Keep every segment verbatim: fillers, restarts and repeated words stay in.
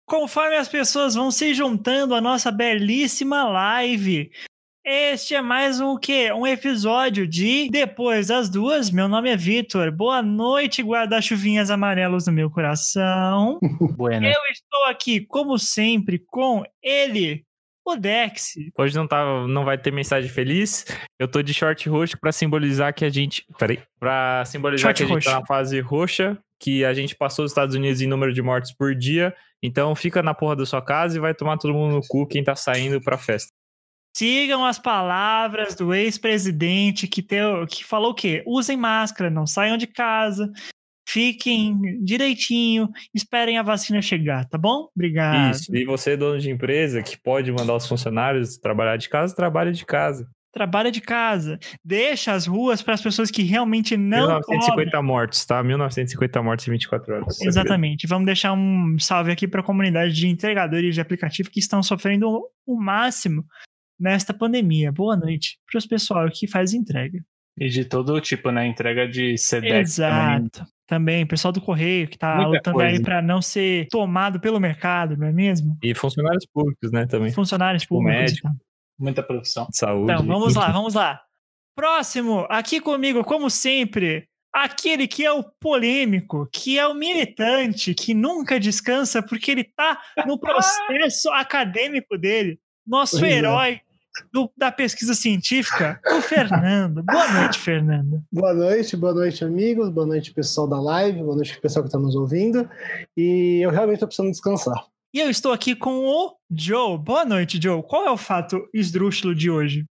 Conforme as pessoas vão se juntando à nossa belíssima live, este é mais um o quê? Um episódio de Depois das Duas. Meu nome é Vitor. Boa noite, guarda-chuvinhas amarelos no meu coração. Bueno. Eu estou aqui, como sempre, com ele, o Dex. Hoje não, tá, não vai ter mensagem feliz. Eu tô de short roxo pra simbolizar que a gente... Peraí. Pra simbolizar short que a gente roxo. Tá na fase roxa, que a gente passou os Estados Unidos em número de mortes por dia. Então fica na porra da sua casa e vai tomar todo mundo no cu quem tá saindo pra festa. Sigam as palavras do ex-presidente que, teu, que falou o quê? Usem máscara, não saiam de casa, fiquem direitinho, esperem a vacina chegar, tá bom? Obrigado. Isso, e você, dono de empresa, que pode mandar os funcionários trabalhar de casa, trabalha de casa. Trabalha de casa. Deixa as ruas para as pessoas que realmente não mil novecentos e cinquenta podem. mortos, tá? mil novecentos e cinquenta mortos em vinte e quatro horas. Exatamente. Vamos deixar um salve aqui para a comunidade de entregadores de aplicativo que estão sofrendo o máximo nesta pandemia. Boa noite para os pessoal que faz entrega. E de todo tipo, né? Entrega de Sedex. Exato. Também. também, pessoal do Correio que tá Muita lutando coisa. aí para não ser tomado pelo mercado, não é mesmo? E funcionários públicos, né, também. Funcionários públicos. Médico. Muita profissão. Saúde. Então, vamos lá, vamos lá. Próximo, aqui comigo, como sempre, aquele que é o polêmico, que é o militante, que nunca descansa porque ele tá no processo acadêmico dele. Nosso pois herói é. do, da pesquisa científica, o Fernando. Boa noite, Fernando. Boa noite, boa noite, amigos. Boa noite, pessoal da live. Boa noite, pessoal que está nos ouvindo. E eu realmente estou precisando descansar. E eu estou aqui com o Joe. Boa noite, Joe. Qual é o fato esdrúxulo de hoje?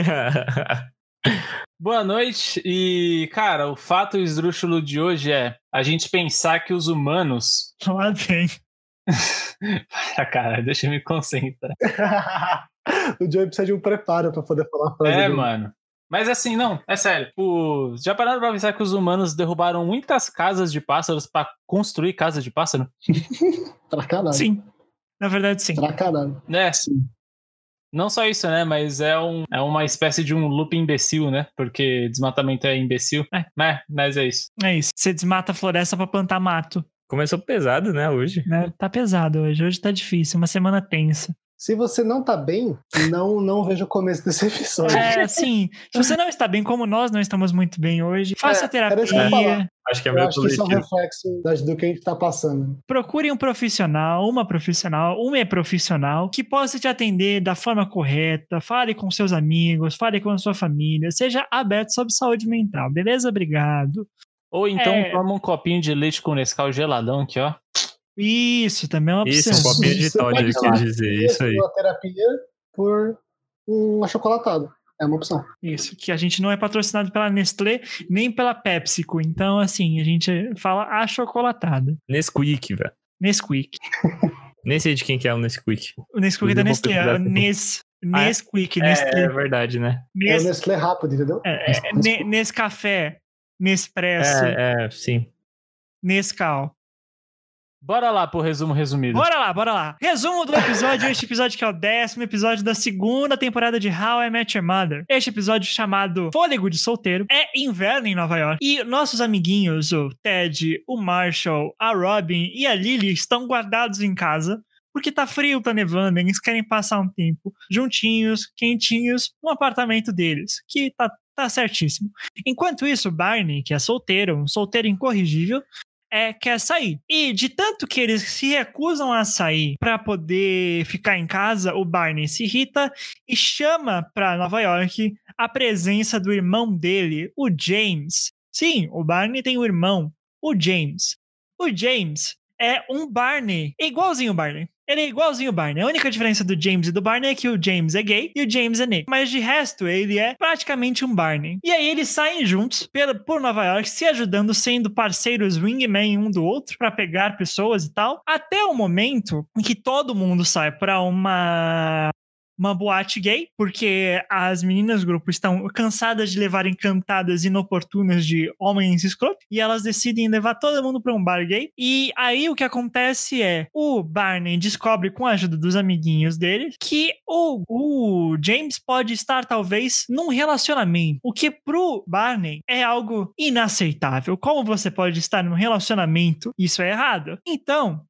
Boa noite. E, cara, o fato esdrúxulo de hoje é a gente pensar que os humanos... Lá vem. Para, cara, deixa eu me concentrar. O Joe precisa de um preparo para poder falar a frase. É, dele. mano. Mas assim, não, é sério. O... Já pararam pra pensar que os humanos derrubaram muitas casas de pássaros pra construir casas de pássaro? Pra caralho. Sim, na verdade sim. Pra caralho. É, sim. Não só isso, né, mas é, um, é uma espécie de um loop imbecil, né, porque desmatamento é imbecil. É. é, mas é isso. É isso, você desmata a floresta pra plantar mato. Começou pesado, né, hoje. É, tá pesado hoje, hoje tá difícil, uma semana tensa. Se você não tá bem, não, não veja o começo desse episódio. É, sim. Se você não está bem, como nós não estamos muito bem hoje, faça é, terapia. Acho que é eu meu acho que isso é um reflexo do que a gente tá passando. Procure um profissional, uma profissional, uma é profissional, que possa te atender da forma correta. Fale com seus amigos, fale com a sua família. Seja aberto sobre saúde mental, beleza? Obrigado. Ou então é... toma um copinho de leite com Nescau geladão aqui, ó. Isso, também é uma opção. Isso, um copinho de Todd, ele quer dizer, isso aí. Uma terapia por um achocolatado, é uma opção. Isso, que a gente não é patrocinado pela Nestlé, nem pela PepsiCo, então assim, a gente fala achocolatado. Nesquik, velho. Nesquik. Nem sei de quem que é o Nesquik. O Nesquik é da Nestlé, é Nes... Nesquik, ah, é? Nestlé. É, é verdade, né? Nes... É o Nestlé rápido, entendeu? É, é, é, Nescafé, Nespresso. É, é, sim. Nescau. Bora lá pro resumo resumido. Bora lá, bora lá. Resumo do episódio, este episódio que é o décimo episódio da segunda temporada de How I Met Your Mother. Este episódio chamado Fôlego de Solteiro é inverno em Nova York e nossos amiguinhos, o Ted, o Marshall, a Robin e a Lily estão guardados em casa porque tá frio, tá nevando, eles querem passar um tempo juntinhos, quentinhos, no apartamento deles, que tá, tá certíssimo. Enquanto isso, Barney, que é solteiro, um solteiro incorrigível, É, quer sair. E de tanto que eles se recusam a sair para poder ficar em casa, o Barney se irrita e chama para Nova York a presença do irmão dele, o James. Sim, o Barney tem um irmão, o James. O James é um Barney, é igualzinho o Barney. Ele é igualzinho o Barney. A única diferença do James e do Barney é que o James é gay e o James é negro. Mas de resto, ele é praticamente um Barney. E aí eles saem juntos pela, por Nova York, se ajudando, sendo parceiros wingman um do outro pra pegar pessoas e tal. Até o momento em que todo mundo sai pra uma... uma boate gay, porque as meninas do grupo estão cansadas de levarem cantadas inoportunas de homens escrotos, e elas decidem levar todo mundo para um bar gay, e aí o que acontece é, o Barney descobre com a ajuda dos amiguinhos dele, que o, o James pode estar talvez num relacionamento, o que pro Barney é algo inaceitável. Como você pode estar num relacionamento? Isso é errado. Então,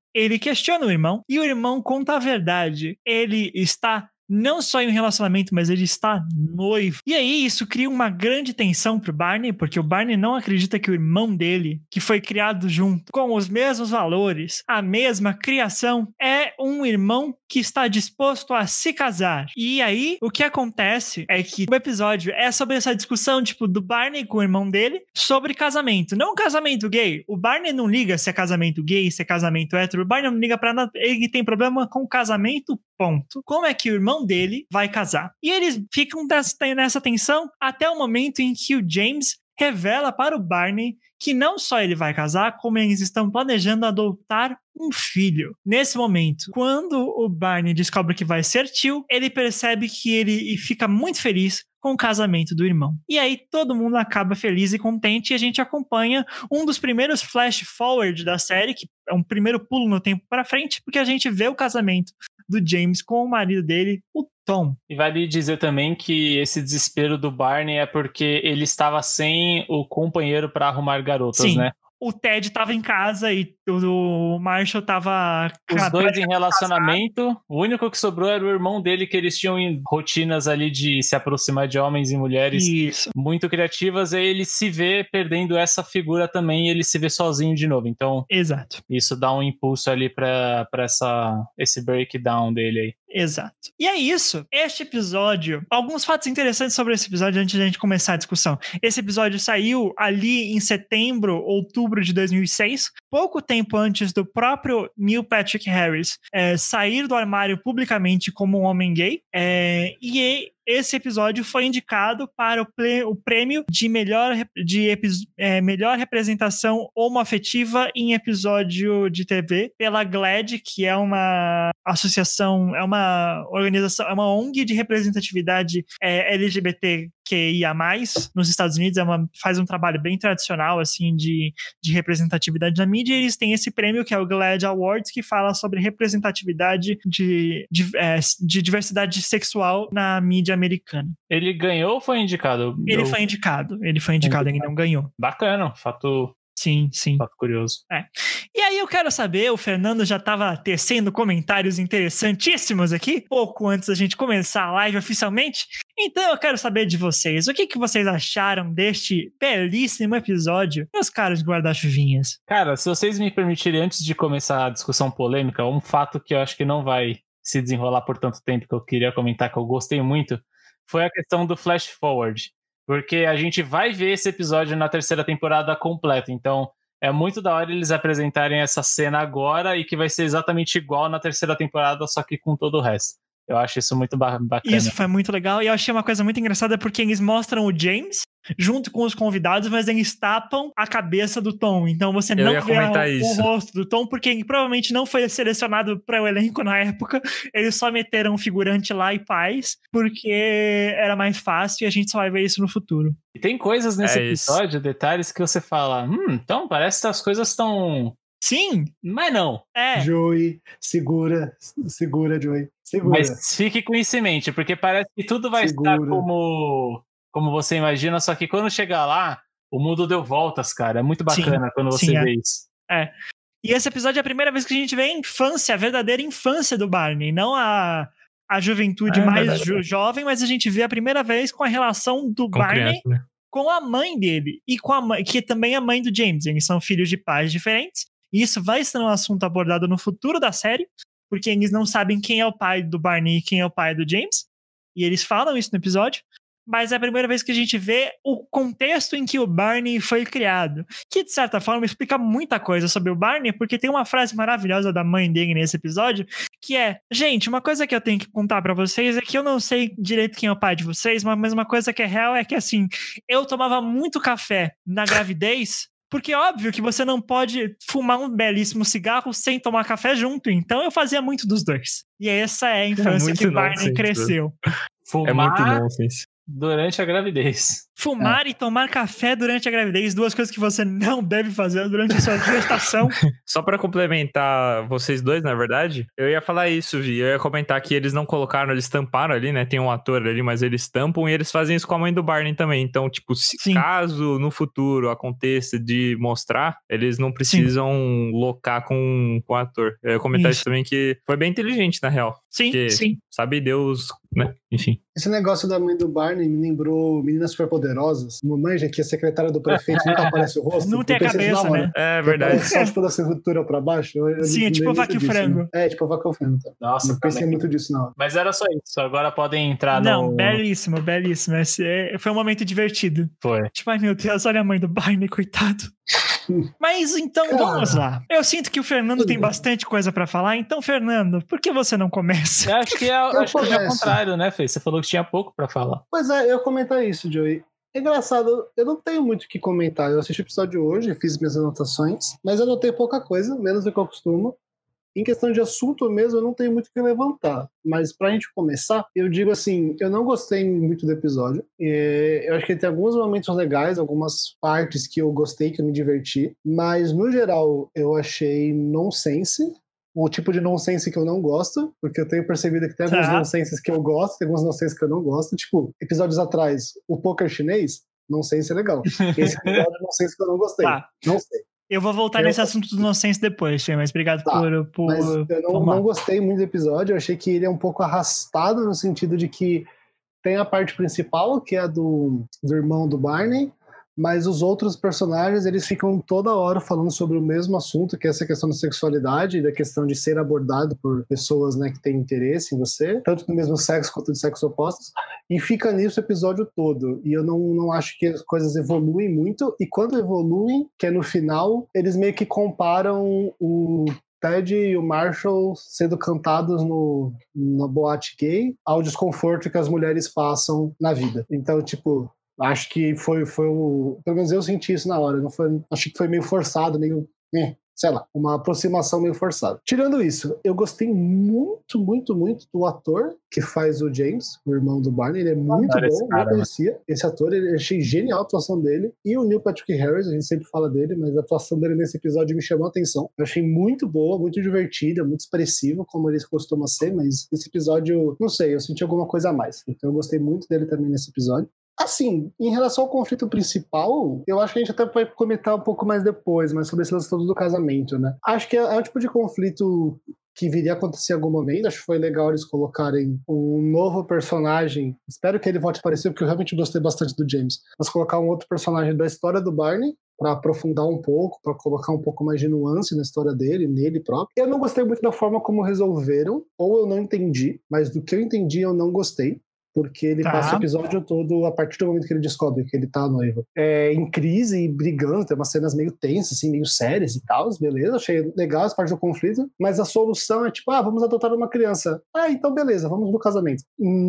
ele questiona o irmão e o irmão conta a verdade. Ele está não só em um relacionamento, mas ele está noivo. E aí isso cria uma grande tensão pro Barney, porque o Barney não acredita que o irmão dele, que foi criado junto, com os mesmos valores, a mesma criação, é um irmão que está disposto a se casar. E aí, o que acontece é que o episódio é sobre essa discussão, tipo, do Barney com o irmão dele sobre casamento. Não casamento gay. O Barney não liga se é casamento gay, se é casamento hétero. O Barney não liga pra nada. Ele tem problema com casamento, ponto. Como é que o irmão dele vai casar? E eles ficam nessa tensão até o momento em que o James revela para o Barney que não só ele vai casar, como eles estão planejando adotar um filho. Nesse momento, quando o Barney descobre que vai ser tio, ele percebe que ele fica muito feliz com o casamento do irmão. E aí todo mundo acaba feliz e contente e a gente acompanha um dos primeiros flash forward da série, que é um primeiro pulo no tempo para frente, porque a gente vê o casamento do James com o marido dele, o Tom. E vale dizer também que esse desespero do Barney é porque ele estava sem o companheiro para arrumar garotas, Sim. né? O Ted estava em casa e o Marshall estava... Os dois em relacionamento. Casado. O único que sobrou era o irmão dele, que eles tinham rotinas ali de se aproximar de homens e mulheres Isso. muito criativas. E aí ele se vê perdendo essa figura também e ele se vê sozinho de novo. Então, exato. Isso dá um impulso ali para essa esse breakdown dele aí. Exato. E é isso. Este episódio... Alguns fatos interessantes sobre esse episódio antes de a gente começar a discussão. Esse episódio saiu ali em setembro, outubro de dois mil e seis, pouco tempo antes do próprio Neil Patrick Harris é, sair do armário publicamente como um homem gay. É, e esse episódio foi indicado para o, ple, o prêmio de, melhor, de é, melhor representação homoafetiva em episódio de T V pela GLAAD, que é uma associação, é uma organização, é uma O N G de representatividade é, L G B T Q I A mais, nos Estados Unidos. É uma, faz um trabalho bem tradicional assim, de, de representatividade na mídia, e eles têm esse prêmio que é o GLAAD Awards, que fala sobre representatividade de, de, é, de diversidade sexual na mídia americana. Ele ganhou ou foi indicado? Ele Eu... foi indicado. Ele foi indicado, ele não ganhou. Bacana, fato... Sim, sim. Fato curioso. É. E aí eu quero saber, o Fernando já estava tecendo comentários interessantíssimos aqui, pouco antes da gente começar a live oficialmente. Então eu quero saber de vocês, o que, que vocês acharam deste belíssimo episódio, meus caros guarda-chuvinhas? Cara, se vocês me permitirem, antes de começar a discussão polêmica, um fato que eu acho que não vai se desenrolar por tanto tempo, que eu queria comentar, que eu gostei muito, foi a questão do flash forward. Porque a gente vai ver esse episódio na terceira temporada completa. Então, é muito da hora eles apresentarem essa cena agora e que vai ser exatamente igual na terceira temporada, só que com todo o resto. Eu acho isso muito bacana. Isso foi muito legal. E eu achei uma coisa muito engraçada porque eles mostram o James junto com os convidados, mas eles tapam a cabeça do Tom. Então você não vê o, o rosto do Tom, porque ele provavelmente não foi selecionado para o elenco na época. Eles só meteram um figurante lá e paz, porque era mais fácil e a gente só vai ver isso no futuro. E tem coisas nesse é episódio, isso. detalhes que você fala, hum, então parece que as coisas estão... Sim. Mas não. É. Joey, segura, segura, Joey. Segura. Mas fique com isso em mente, porque parece que tudo vai segura. Estar como, como você imagina, só que quando chegar lá, o mundo deu voltas, cara. É muito bacana sim, quando você sim, vê é. isso. É. E esse episódio é a primeira vez que a gente vê a infância, a verdadeira infância do Barney, não a, a juventude é, mais jo- jovem, mas a gente vê a primeira vez com a relação do com Barney criança, né? com a mãe dele, e com a mãe, que também é a mãe do James. Eles são filhos de pais diferentes. E isso vai ser um assunto abordado no futuro da série, porque eles não sabem quem é o pai do Barney e quem é o pai do James. E eles falam isso no episódio. Mas é a primeira vez que a gente vê o contexto em que o Barney foi criado. Que, de certa forma, explica muita coisa sobre o Barney, porque tem uma frase maravilhosa da mãe dele nesse episódio, que é: gente, uma coisa que eu tenho que contar pra vocês é que eu não sei direito quem é o pai de vocês, mas uma coisa que é real é que, assim, eu tomava muito café na gravidez, porque é óbvio que você não pode fumar um belíssimo cigarro sem tomar café junto. Então eu fazia muito dos dois. E essa é a infância é que o Barney cresceu. Fumar, é muito nonsense. durante a gravidez. Fumar é. e tomar café durante a gravidez, duas coisas que você não deve fazer durante a sua gestação. Só pra complementar vocês dois, na verdade, eu ia falar isso, Vi. Eu ia comentar que eles não colocaram, eles tamparam ali, né? Tem um ator ali, mas eles tampam e eles fazem isso com a mãe do Barney também. Então, tipo, se Sim. caso no futuro aconteça de mostrar, eles não precisam Sim. locar com, com o ator. Eu ia comentar isso. isso também, que foi bem inteligente, na real. Sim, sim. Sabe Deus, né? Enfim. Esse negócio da mãe do Barney me lembrou Meninas Superpoderosas. Uma manja que a secretária do prefeito nunca aparece o rosto. Não tem a cabeça, assim, né? É verdade. Só tipo da cintura pra baixo. Eu, eu Sim, é tipo vaca e frango. Né? É, tipo vaca e frango. Tá? Nossa, não pensei muito disso, não. Mas era só isso. Agora podem entrar não, no... Não, belíssimo, belíssimo. Esse é... Foi um momento divertido. Foi. Tipo, ai meu Deus, olha a mãe do Barney, coitado. Mas então, Cara. vamos lá. Eu sinto que o Fernando tem bastante coisa pra falar. Então, Fernando, por que você não começa? Eu acho que é, acho que é o contrário, né, Fê? Você falou que tinha pouco pra falar. Pois é, eu ia comentar isso, Joey. É engraçado, eu não tenho muito o que comentar. Eu assisti o episódio hoje, fiz minhas anotações, mas eu anotei pouca coisa, menos do que eu costumo. Em questão de assunto mesmo, eu não tenho muito o que levantar. Mas pra gente começar, eu digo assim, eu não gostei muito do episódio. Eu acho que ele tem alguns momentos legais, algumas partes que eu gostei, que eu me diverti. Mas, no geral, eu achei nonsense. O tipo de nonsense que eu não gosto, porque eu tenho percebido que tem alguns tá. nonsenses que eu gosto, tem alguns nonsenses que eu não gosto. Tipo, episódios atrás, o poker chinês, nonsense é legal. Esse episódio é nonsense que eu não gostei. Tá. Não sei. Eu vou voltar eu... nesse assunto do nonsense depois, Fê, mas obrigado tá, por, por... Mas eu não, não gostei muito do episódio, eu achei que ele é um pouco arrastado no sentido de que tem a parte principal, que é a do, do irmão do Barney, mas os outros personagens, eles ficam toda hora falando sobre o mesmo assunto, que é essa questão da sexualidade, da questão de ser abordado por pessoas, né, que têm interesse em você, tanto do mesmo sexo quanto de sexos opostos, e fica nisso o episódio todo. E eu não, não acho que as coisas evoluem muito, e quando evoluem, que é no final, eles meio que comparam o Ted e o Marshall sendo cantados no, na boate gay ao desconforto que as mulheres passam na vida. Então, tipo... Acho que foi, foi o... Pelo menos eu senti isso na hora. Não foi, acho que foi meio forçado, meio... Eh, sei lá, uma aproximação meio forçada. Tirando isso, eu gostei muito, muito, muito do ator que faz o James, o irmão do Barney. Ele é muito ah, bom, eu conhecia. Né? Esse ator, ele, eu achei genial a atuação dele. E o Neil Patrick Harris, a gente sempre fala dele, mas a atuação dele nesse episódio me chamou a atenção. Eu achei muito boa, muito divertida, muito expressiva, como ele costuma ser, mas esse episódio, não sei, eu senti alguma coisa a mais. Então eu gostei muito dele também nesse episódio. Assim, em relação ao conflito principal, eu acho que a gente até vai comentar um pouco mais depois, mas sobre esse lance todo do casamento, né? Acho que é, é o tipo de conflito que viria a acontecer em algum momento. Acho que foi legal eles colocarem um novo personagem. Espero que ele volte a aparecer, porque eu realmente gostei bastante do James. Mas colocar um outro personagem da história do Barney, para aprofundar um pouco, para colocar um pouco mais de nuance na história dele, nele próprio. Eu não gostei muito da forma como resolveram, ou eu não entendi, mas do que eu entendi eu não gostei. Porque ele tá. passa o episódio todo, a partir do momento que ele descobre que ele tá noivo, é, em crise e brigando, tem umas cenas meio tensas, assim, meio sérias e tal, beleza, achei legal as partes do conflito, mas a solução é tipo, ah, vamos adotar uma criança. Ah, então beleza, vamos no casamento.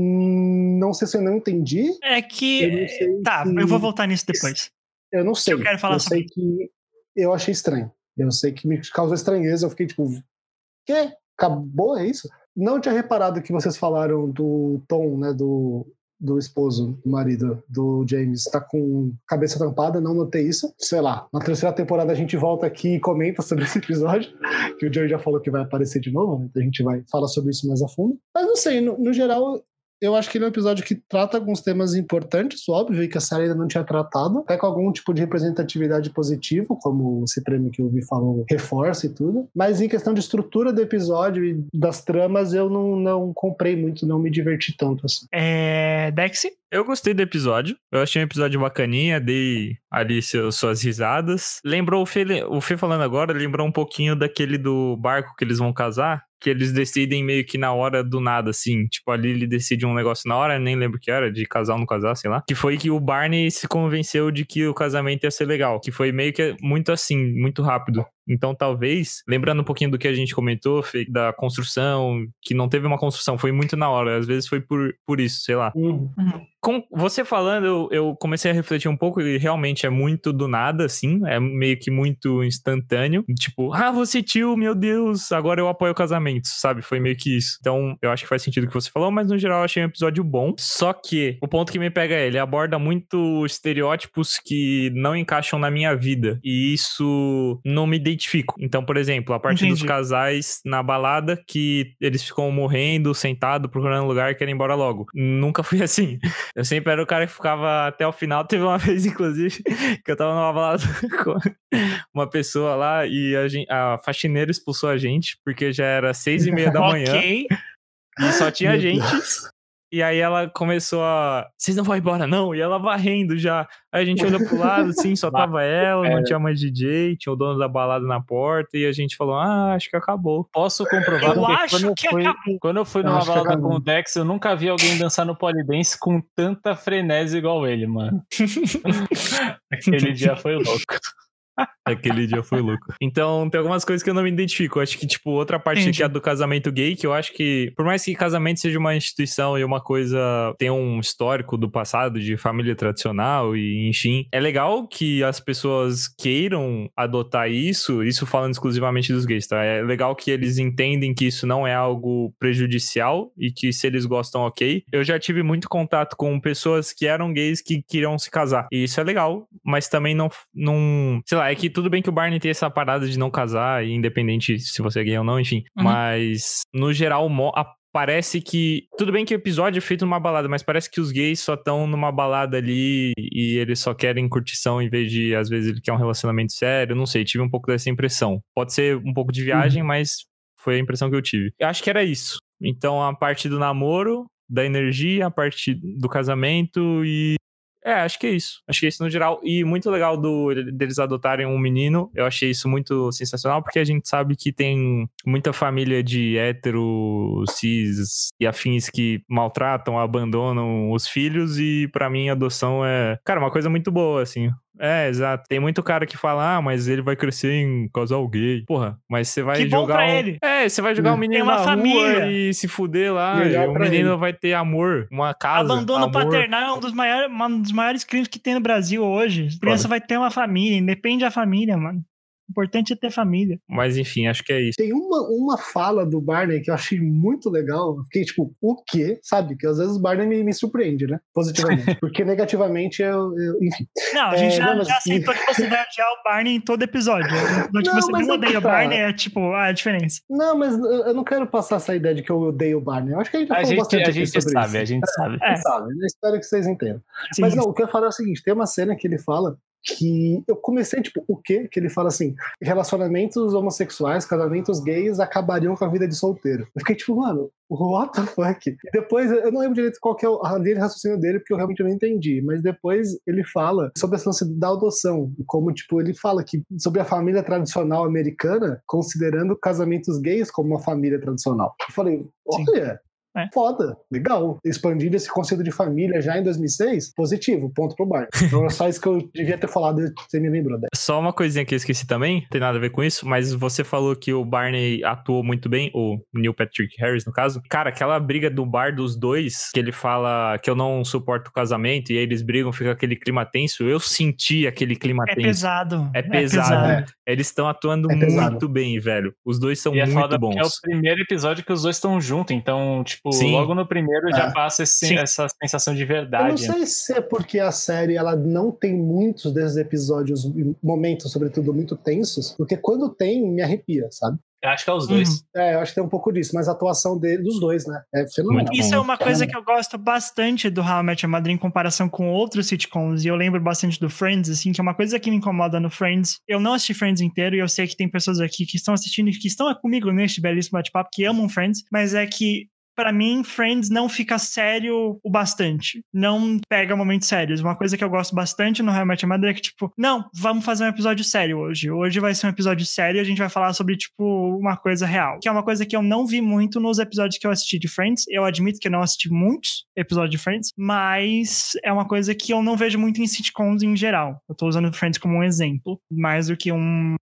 Hum, não sei se eu não entendi. É que... Eu tá, se... eu vou voltar nisso depois. Eu não sei. Eu quero falar eu sobre... sei que eu achei estranho. Eu sei que me causou estranheza, eu fiquei tipo, quê? Acabou, é isso? Não tinha reparado que vocês falaram do Tom, né, do, do esposo, do marido do James, tá com cabeça tampada, não notei isso. Sei lá, na terceira temporada a gente volta aqui e comenta sobre esse episódio, que o Joey já falou que vai aparecer de novo, então a gente vai falar sobre isso mais a fundo. Mas não sei, no, no geral... Eu acho que ele é um episódio que trata alguns temas importantes, óbvio, e que a série ainda não tinha tratado, até com algum tipo de representatividade positiva, como esse prêmio que o Vi falou reforça e tudo. Mas em questão de estrutura do episódio e das tramas, eu não, não comprei muito, não me diverti tanto assim. É... Dexy? Eu gostei do episódio. Eu achei um episódio bacaninha, dei ali seus, suas risadas. Lembrou o Fê, o Fê falando agora, lembrou um pouquinho daquele do barco que eles vão casar, que eles decidem meio que na hora do nada, assim. Tipo, ali ele decide um negócio na hora, nem lembro o que era, de casar ou não casar, sei lá. Que foi que o Barney se convenceu de que o casamento ia ser legal. Que foi meio que muito assim, muito rápido. Então, talvez, lembrando um pouquinho do que a gente comentou, da construção, que não teve uma construção, foi muito na hora. Às vezes foi por, por isso, sei lá. Uhum. Com você falando, eu, eu comecei a refletir um pouco e realmente é muito do nada, assim. É meio que muito instantâneo. Tipo, ah, você tio, meu Deus, agora eu apoio casamentos, sabe? Foi meio que isso. Então, eu acho que faz sentido o que você falou, mas no geral eu achei um episódio bom. Só que o ponto que me pega é, ele aborda muito estereótipos que não encaixam na minha vida. E isso não me identifico. Então, por exemplo, a parte Entendi. dos casais na balada que eles ficam morrendo, sentado, procurando lugar e querem ir embora logo. Nunca fui assim. Eu sempre era o cara que ficava até o final. Teve uma vez, inclusive, que eu tava numa balada com uma pessoa lá e a, gente, a faxineira expulsou a gente, porque já era seis e meia da manhã. Ok. E só tinha Meu gente. Deus. E aí ela começou a... Vocês não vão embora, não? E ela varrendo já. Aí a gente olhou pro lado, assim, só tava ela, não tinha mais D J, tinha o dono da balada na porta, e a gente falou, ah, acho que acabou. Posso comprovar Eu que acho quando, que eu fui, acabou. quando eu fui Eu numa acho que balada acabou. com o Dex, eu nunca vi alguém dançar no polidense com tanta frenesi igual ele, mano. Aquele dia foi louco. Aquele dia foi louco. Então, tem algumas coisas que eu não me identifico. Eu acho que, tipo, outra parte Entendi. que é a do casamento gay, que eu acho que, por mais que casamento seja uma instituição e uma coisa, tem um histórico do passado de família tradicional e, enfim, é legal que as pessoas queiram adotar isso, isso falando exclusivamente dos gays, tá? É legal que eles entendem que isso não é algo prejudicial e que se eles gostam, ok. Eu já tive muito contato com pessoas que eram gays que queriam se casar. E isso é legal, mas também não, não sei lá, é que tudo bem que o Barney tem essa parada de não casar, independente se você é gay ou não, enfim. Uhum. Mas, no geral, mo- a- parece que... Tudo bem que o episódio é feito numa balada, mas parece que os gays só estão numa balada ali e eles só querem curtição em vez de, às vezes, ele quer um relacionamento sério. Não sei, tive um pouco dessa impressão. Pode ser um pouco de viagem, Uhum. mas foi a impressão que eu tive. Eu acho que era isso. Então, a parte do namoro, da energia, a parte do casamento e... É, acho que é isso. Acho que é isso no geral. E muito legal do, deles adotarem um menino. Eu achei isso muito sensacional, porque a gente sabe que tem muita família de hétero, cis e afins que maltratam, abandonam os filhos. E pra mim, a adoção é, cara, uma coisa muito boa, assim. É, exato. Tem muito cara que fala, ah, mas ele vai crescer em casal gay. Porra, mas você vai Que bom jogar pra um... ele. É, você vai jogar um Tem menino uma na família. rua e se fuder lá. Melhor E o pra menino ele. vai ter amor, uma casa, Abandono amor. paternal é um dos, maiores, um dos maiores crimes que tem no Brasil hoje. A criança vai ter uma família, independe da família, mano. O importante é ter família. Mas enfim, acho que é isso. Tem uma, uma fala do Barney que eu achei muito legal. Eu fiquei tipo, o quê? Sabe? Que às vezes o Barney me, me surpreende, né? Positivamente. Porque negativamente eu. eu enfim. Não, a gente É, já, não, mas- já aceitou que você vai odiar o Barney em todo episódio. No episódio que Não, você mas não é que odeia o tá. Barney é tipo a diferença. Não, mas eu eu não quero passar essa ideia de que eu odeio o Barney. Eu acho que a gente já A falou gente, bastante a aqui gente sobre sabe, isso. a gente sabe. É. Você sabe, eu espero que vocês entendam. Sim, Mas não, o que eu falo é o seguinte: tem uma cena que ele fala que eu comecei, tipo, o quê? Que ele fala assim: relacionamentos homossexuais, casamentos gays acabariam com a vida de solteiro. Eu fiquei tipo, mano, what the fuck? E depois, eu não lembro direito qual que é a linha de raciocínio dele, porque eu realmente não entendi. Mas depois ele fala sobre a lance da adoção. Como, tipo, ele fala que sobre a família tradicional americana, considerando casamentos gays como uma família tradicional. Eu falei, olha. É. Foda, legal. Expandir esse conceito de família já em dois mil e seis, positivo, ponto pro Barney. Então é só isso que eu devia ter falado e você me lembrou dela. Só uma coisinha que eu esqueci também, não tem nada a ver com isso, mas você falou que o Barney atuou muito bem, o Neil Patrick Harris, no caso. Cara, aquela briga do bar dos dois, que ele fala que eu não suporto o casamento, e aí eles brigam, fica aquele clima tenso, eu senti aquele clima É tenso. pesado. É pesado. É pesado. Eles estão atuando É pesado. muito bem, velho. Os dois são E é muito foda bons. porque é o primeiro episódio que os dois estão juntos, então, tipo, Sim. logo no primeiro já É. passa esse- Sim. essa sensação de Eu não verdade. sei se é porque a série ela não tem muitos desses episódios, momentos, sobretudo, muito tensos, porque quando tem, me arrepia, sabe? Eu acho que é os dois. É, eu acho que tem um pouco disso, mas a atuação dele, dos dois, né? É fenomenal. Muito Isso bom. é uma coisa que eu gosto bastante do How I Met Your Mother em comparação com outros sitcoms, e eu lembro bastante do Friends, assim, que é uma coisa que me incomoda no Friends. Eu não assisti Friends inteiro, e eu sei que tem pessoas aqui que estão assistindo e que estão comigo neste belíssimo bate-papo, que amam Friends, mas é que pra mim, Friends não fica sério o bastante. Não pega momentos sérios. Uma coisa que eu gosto bastante no How I Met Your Mother é que, tipo, não, vamos fazer um episódio sério hoje. Hoje vai ser um episódio sério e a gente vai falar sobre, tipo, uma coisa real. Que é uma coisa que eu não vi muito nos episódios que eu assisti de Friends. Eu admito que eu não assisti muitos episódios de Friends, mas é uma coisa que eu não vejo muito em sitcoms em geral. Eu tô usando Friends como um exemplo, mais do que um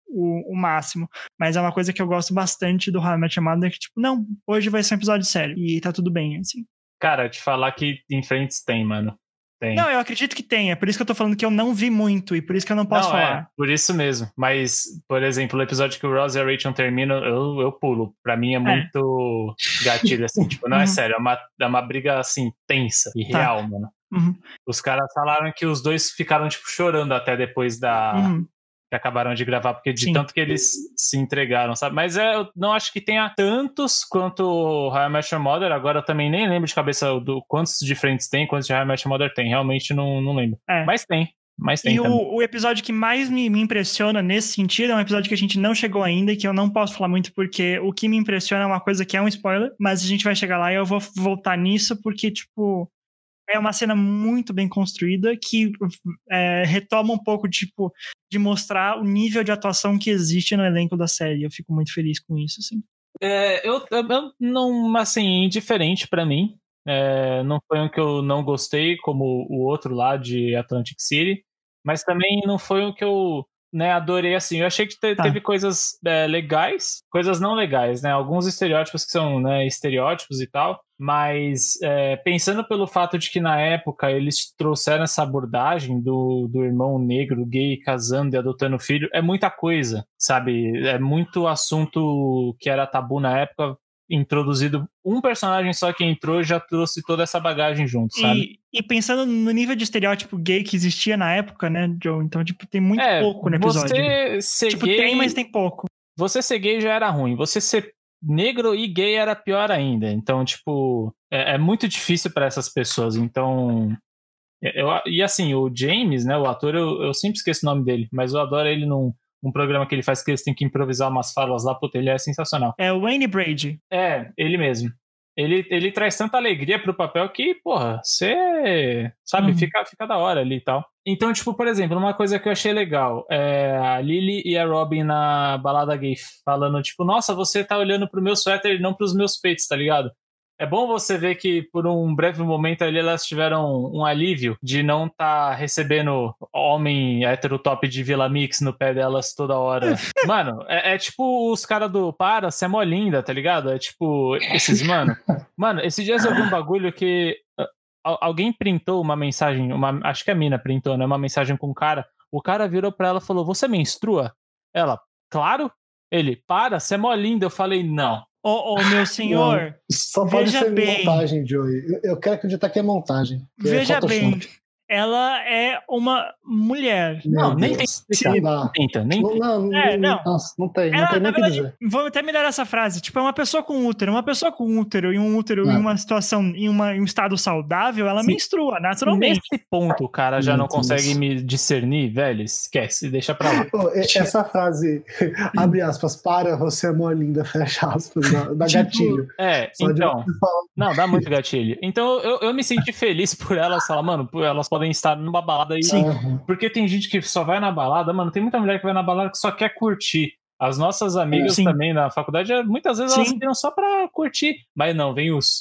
o, o máximo. Mas é uma coisa que eu gosto bastante do How I Met Your Mother, que tipo, não, hoje vai ser um episódio sério. E tá tudo bem, assim. Cara, te falar que em Friends tem, mano. Tem. Não, eu acredito que tenha. Por isso que eu tô falando que eu não vi muito e por isso que eu não posso não, falar. É, por isso mesmo. Mas, por exemplo, o episódio que o Ross e a Rachel terminam, eu, eu pulo. Pra mim é muito é. gatilho, assim. Tipo, não uhum. é sério. É uma, é uma briga, assim, tensa e tá. real, mano. Uhum. Os caras falaram que os dois ficaram, tipo, chorando até depois da... Uhum. que acabaram de gravar, porque de Sim. tanto que eles se entregaram, sabe? Mas é, eu não acho que tenha tantos quanto o How I Met Your Mother. Agora eu também nem lembro de cabeça do quantos de Friends tem, quantos de How I Met Your Mother tem. Realmente não, não lembro. É. Mas tem. Mas tem e também. o, o episódio que mais me, me impressiona nesse sentido é um episódio que a gente não chegou ainda e que eu não posso falar muito porque o que me impressiona é uma coisa que é um spoiler, mas a gente vai chegar lá e eu vou voltar nisso porque, tipo... É uma cena muito bem construída que é, retoma um pouco tipo, de mostrar o nível de atuação que existe no elenco da série. Eu fico muito feliz com isso, assim. É, eu, eu não, assim, indiferente pra mim. É, não foi um que eu não gostei, como o outro lá de Atlantic City, mas também não foi um que eu, né, adorei, assim. Eu achei que te, tá. teve coisas é, legais, coisas não legais, né? Alguns estereótipos que são, né, estereótipos e tal. Mas é, pensando pelo fato de que na época eles trouxeram essa abordagem do, do irmão negro gay casando e adotando filho, é muita coisa, sabe? É muito assunto que era tabu na época, introduzido. Um personagem só que entrou já trouxe toda essa bagagem junto, sabe? E, e pensando no nível de estereótipo gay que existia na época, né, Joe? Então, tipo, tem muito é, pouco no episódio. Você ser tipo, gay, tem, mas tem pouco. Você ser gay já era ruim. Você ser negro e gay era pior ainda. Então, tipo, é, é muito difícil para essas pessoas. Então, eu, e assim, o James, né, o ator, eu, eu sempre esqueço o nome dele, mas eu adoro ele num um programa que ele faz que eles têm que improvisar umas falas lá, puta, ele é sensacional. É o Wayne Brady. É, ele mesmo. Ele, ele traz tanta alegria pro papel que, porra, você, sabe, uhum. fica, fica da hora ali e tal. Então, tipo, por exemplo, uma coisa que eu achei legal, é a Lily e a Robin na balada gay falando, tipo, nossa, você tá olhando pro meu suéter e não pros meus peitos, tá ligado? É bom você ver que por um breve momento ali elas tiveram um alívio de não estar tá recebendo homem hétero top de Vila Mix no pé delas toda hora. Mano, é, é tipo os caras do Para, você é mó linda, tá ligado? É tipo esses, mano. Mano, esses dias eu vi um bagulho que uh, alguém printou uma mensagem, uma, acho que a mina printou, né? Uma mensagem com um cara. O cara virou pra ela e falou: você menstrua? Ela, claro. Ele, para, você é mó linda. Eu falei, não. Ô, oh, oh, meu senhor, não, só pode veja ser bem. montagem, Joey. Eu, eu quero acreditar que é montagem. Que veja é bem, ela é uma mulher. Não, nem tem que não, tenta, nem não, não, é, não. Nossa, não tem, ela, não tem nem o que verdade, dizer. Vamos até melhorar essa frase. Tipo, é uma pessoa com útero. Uma pessoa com útero e um útero ah. em uma situação, em, uma, em um estado saudável, ela Sim. menstrua, naturalmente. Nesse ponto o cara já Meu não Deus. consegue me discernir, velho, esquece, deixa pra lá. Pô, essa frase, abre aspas, para, você é mó linda, fecha aspas, dá, dá Tipo, gatilho. É, Só então, de falar. não, dá muito gatilho. Então eu, eu me senti feliz por elas, falar, mano, elas podem estar numa balada aí. Sim. Porque tem gente que só vai na balada, mano, tem muita mulher que vai na balada que só quer curtir. As nossas amigas Sim. também na faculdade, muitas vezes Sim. elas viram só pra curtir. Mas não, vem os...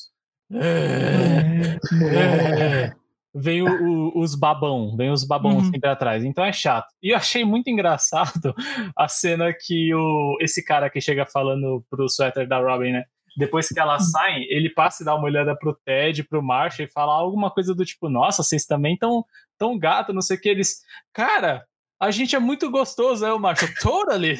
Vem o, o, os babão, vem os babão Uhum. sempre atrás, então é chato. E eu achei muito engraçado a cena que o, esse cara que chega falando pro suéter da Robin, né? Depois que elas saem, ele passa e dá uma olhada pro Ted, pro Marshall e fala alguma coisa do tipo, nossa, vocês também tão, tão gato, não sei o que. Eles, cara, a gente é muito gostoso, é o Marshall, totally.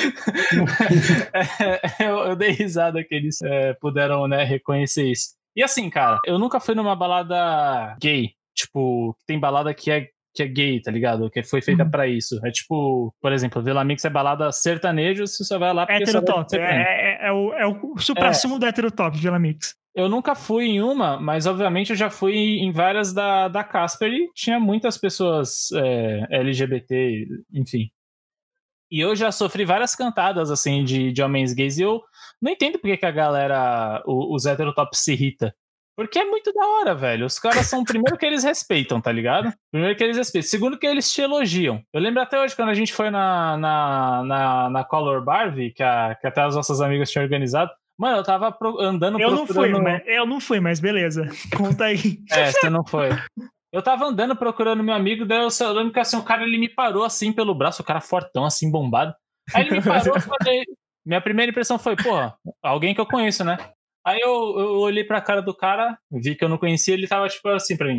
é, eu, eu dei risada que eles é, puderam, né, reconhecer isso. E assim, cara, eu nunca fui numa balada gay, tipo, tem balada que é que é gay, tá ligado? Que foi feita uhum. pra isso. É tipo, por exemplo, Vila Mix é balada sertanejo, você só vai lá porque heterotop. É, é, é, o, é o supra-sumo é. do heterotop, Vila Mix. Eu nunca fui em uma, mas obviamente eu já fui em várias da, da Casper e tinha muitas pessoas é, L G B T, enfim. E eu já sofri várias cantadas, assim, de, de homens gays e eu não entendo porque que a galera, o, os heterotops se irrita. Porque é muito da hora, velho. Os caras são, primeiro que eles respeitam, tá ligado? Primeiro que eles respeitam. Segundo que eles te elogiam. Eu lembro até hoje, quando a gente foi na, na, na, na Color Barbie, que, a, que até as nossas amigas tinham organizado. Mano, eu tava pro, andando eu procurando... Não fui, mas, eu não fui, mas beleza. Conta aí. É, você não foi. Eu tava andando procurando meu amigo, daí eu, eu lembro que assim, o cara ele me parou assim pelo braço, o cara fortão, assim, bombado. Aí ele me parou, falei... Minha primeira impressão foi, porra, alguém que eu conheço, né? Aí eu, eu olhei pra cara do cara, vi que eu não conhecia, ele tava tipo assim pra mim.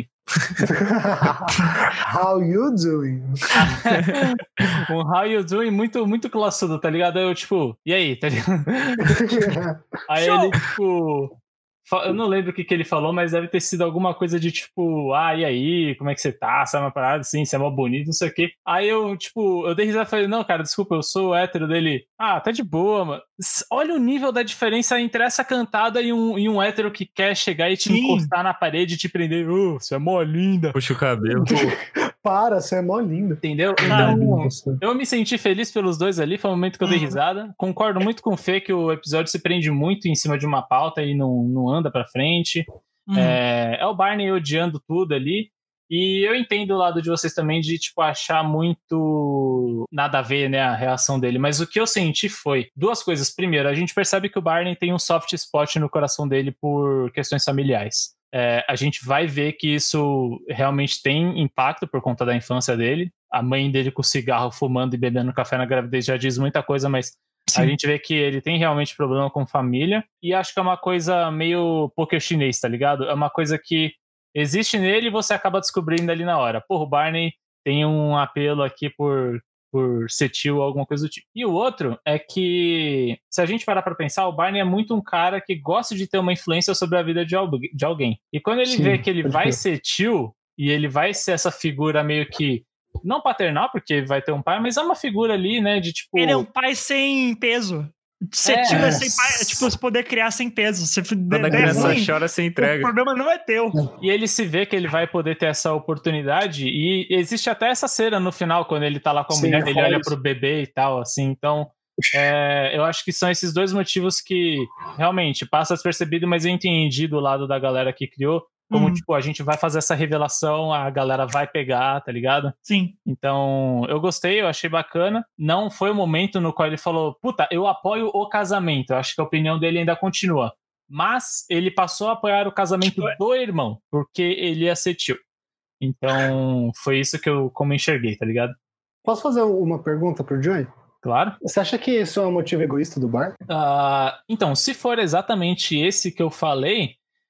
How you doing? Um how you doing muito, muito classudo, tá ligado? Aí eu tipo, e aí, tá ligado? Aí ele tipo... Eu não lembro o que, que ele falou, mas deve ter sido alguma coisa de tipo, ah, e aí, como é que você tá? Sabe uma parada assim, você é mó bonito, não sei o quê. Aí eu, tipo, eu dei risada e falei, não, cara, desculpa, eu sou hétero dele. Ah, tá de boa, mano. Olha o nível da diferença entre essa cantada e um, e um hétero que quer chegar e te Sim. encostar na parede e te prender. Oh, você é mó linda. Puxa o cabelo. Para, você é mó linda. Entendeu? Então, eu me senti feliz pelos dois ali, foi o momento que eu dei risada. Concordo muito com o Fê que o episódio se prende muito em cima de uma pauta e não, não anda pra frente. Uhum. É, é o Barney odiando tudo ali. E eu entendo o lado de vocês também de, tipo, achar muito nada a ver, né, a reação dele. Mas o que eu senti foi duas coisas. Primeiro, a gente percebe que o Barney tem um soft spot no coração dele por questões familiares. É, a gente vai ver que isso realmente tem impacto por conta da infância dele. A mãe dele com cigarro, fumando e bebendo café na gravidez já diz muita coisa, mas Sim. a gente vê que ele tem realmente problema com família. E acho que é uma coisa meio poker chinês, tá ligado? É uma coisa que existe nele e você acaba descobrindo ali na hora. Porra, o Barney tem um apelo aqui por, por ser tio ou alguma coisa do tipo. E o outro é que, se a gente parar pra pensar, o Barney é muito um cara que gosta de ter uma influência sobre a vida de, de alguém. E quando ele Sim, vê que ele vai ser tio, e ele vai ser essa figura meio que, não paternal, porque vai ter um pai, mas é uma figura ali, né, de tipo... Ele é um pai sem peso. Ser é, tio é sem pai, é tipo, você poder criar sem peso. Você Quando a criança ruim, chora, sem entrega. O problema não é teu. E ele se vê que ele vai poder ter essa oportunidade, e existe até essa cena no final, quando ele tá lá com a Sim, mulher, ele olha pro bebê e tal, assim, então... É, eu acho que são esses dois motivos que realmente passa despercebido, mas eu entendi do lado da galera que criou, como, hum. tipo, a gente vai fazer essa revelação, a galera vai pegar, tá ligado? Sim. Então, eu gostei, eu achei bacana. Não foi o momento no qual ele falou, puta, eu apoio o casamento. Eu acho que a opinião dele ainda continua. Mas ele passou a apoiar o casamento do irmão, porque ele ia ser tio. Então, foi isso que eu como enxerguei, tá ligado? Posso fazer uma pergunta pro Johnny? Claro. Você acha que isso é um motivo egoísta do Barney? Uh, então, se for exatamente esse que eu falei,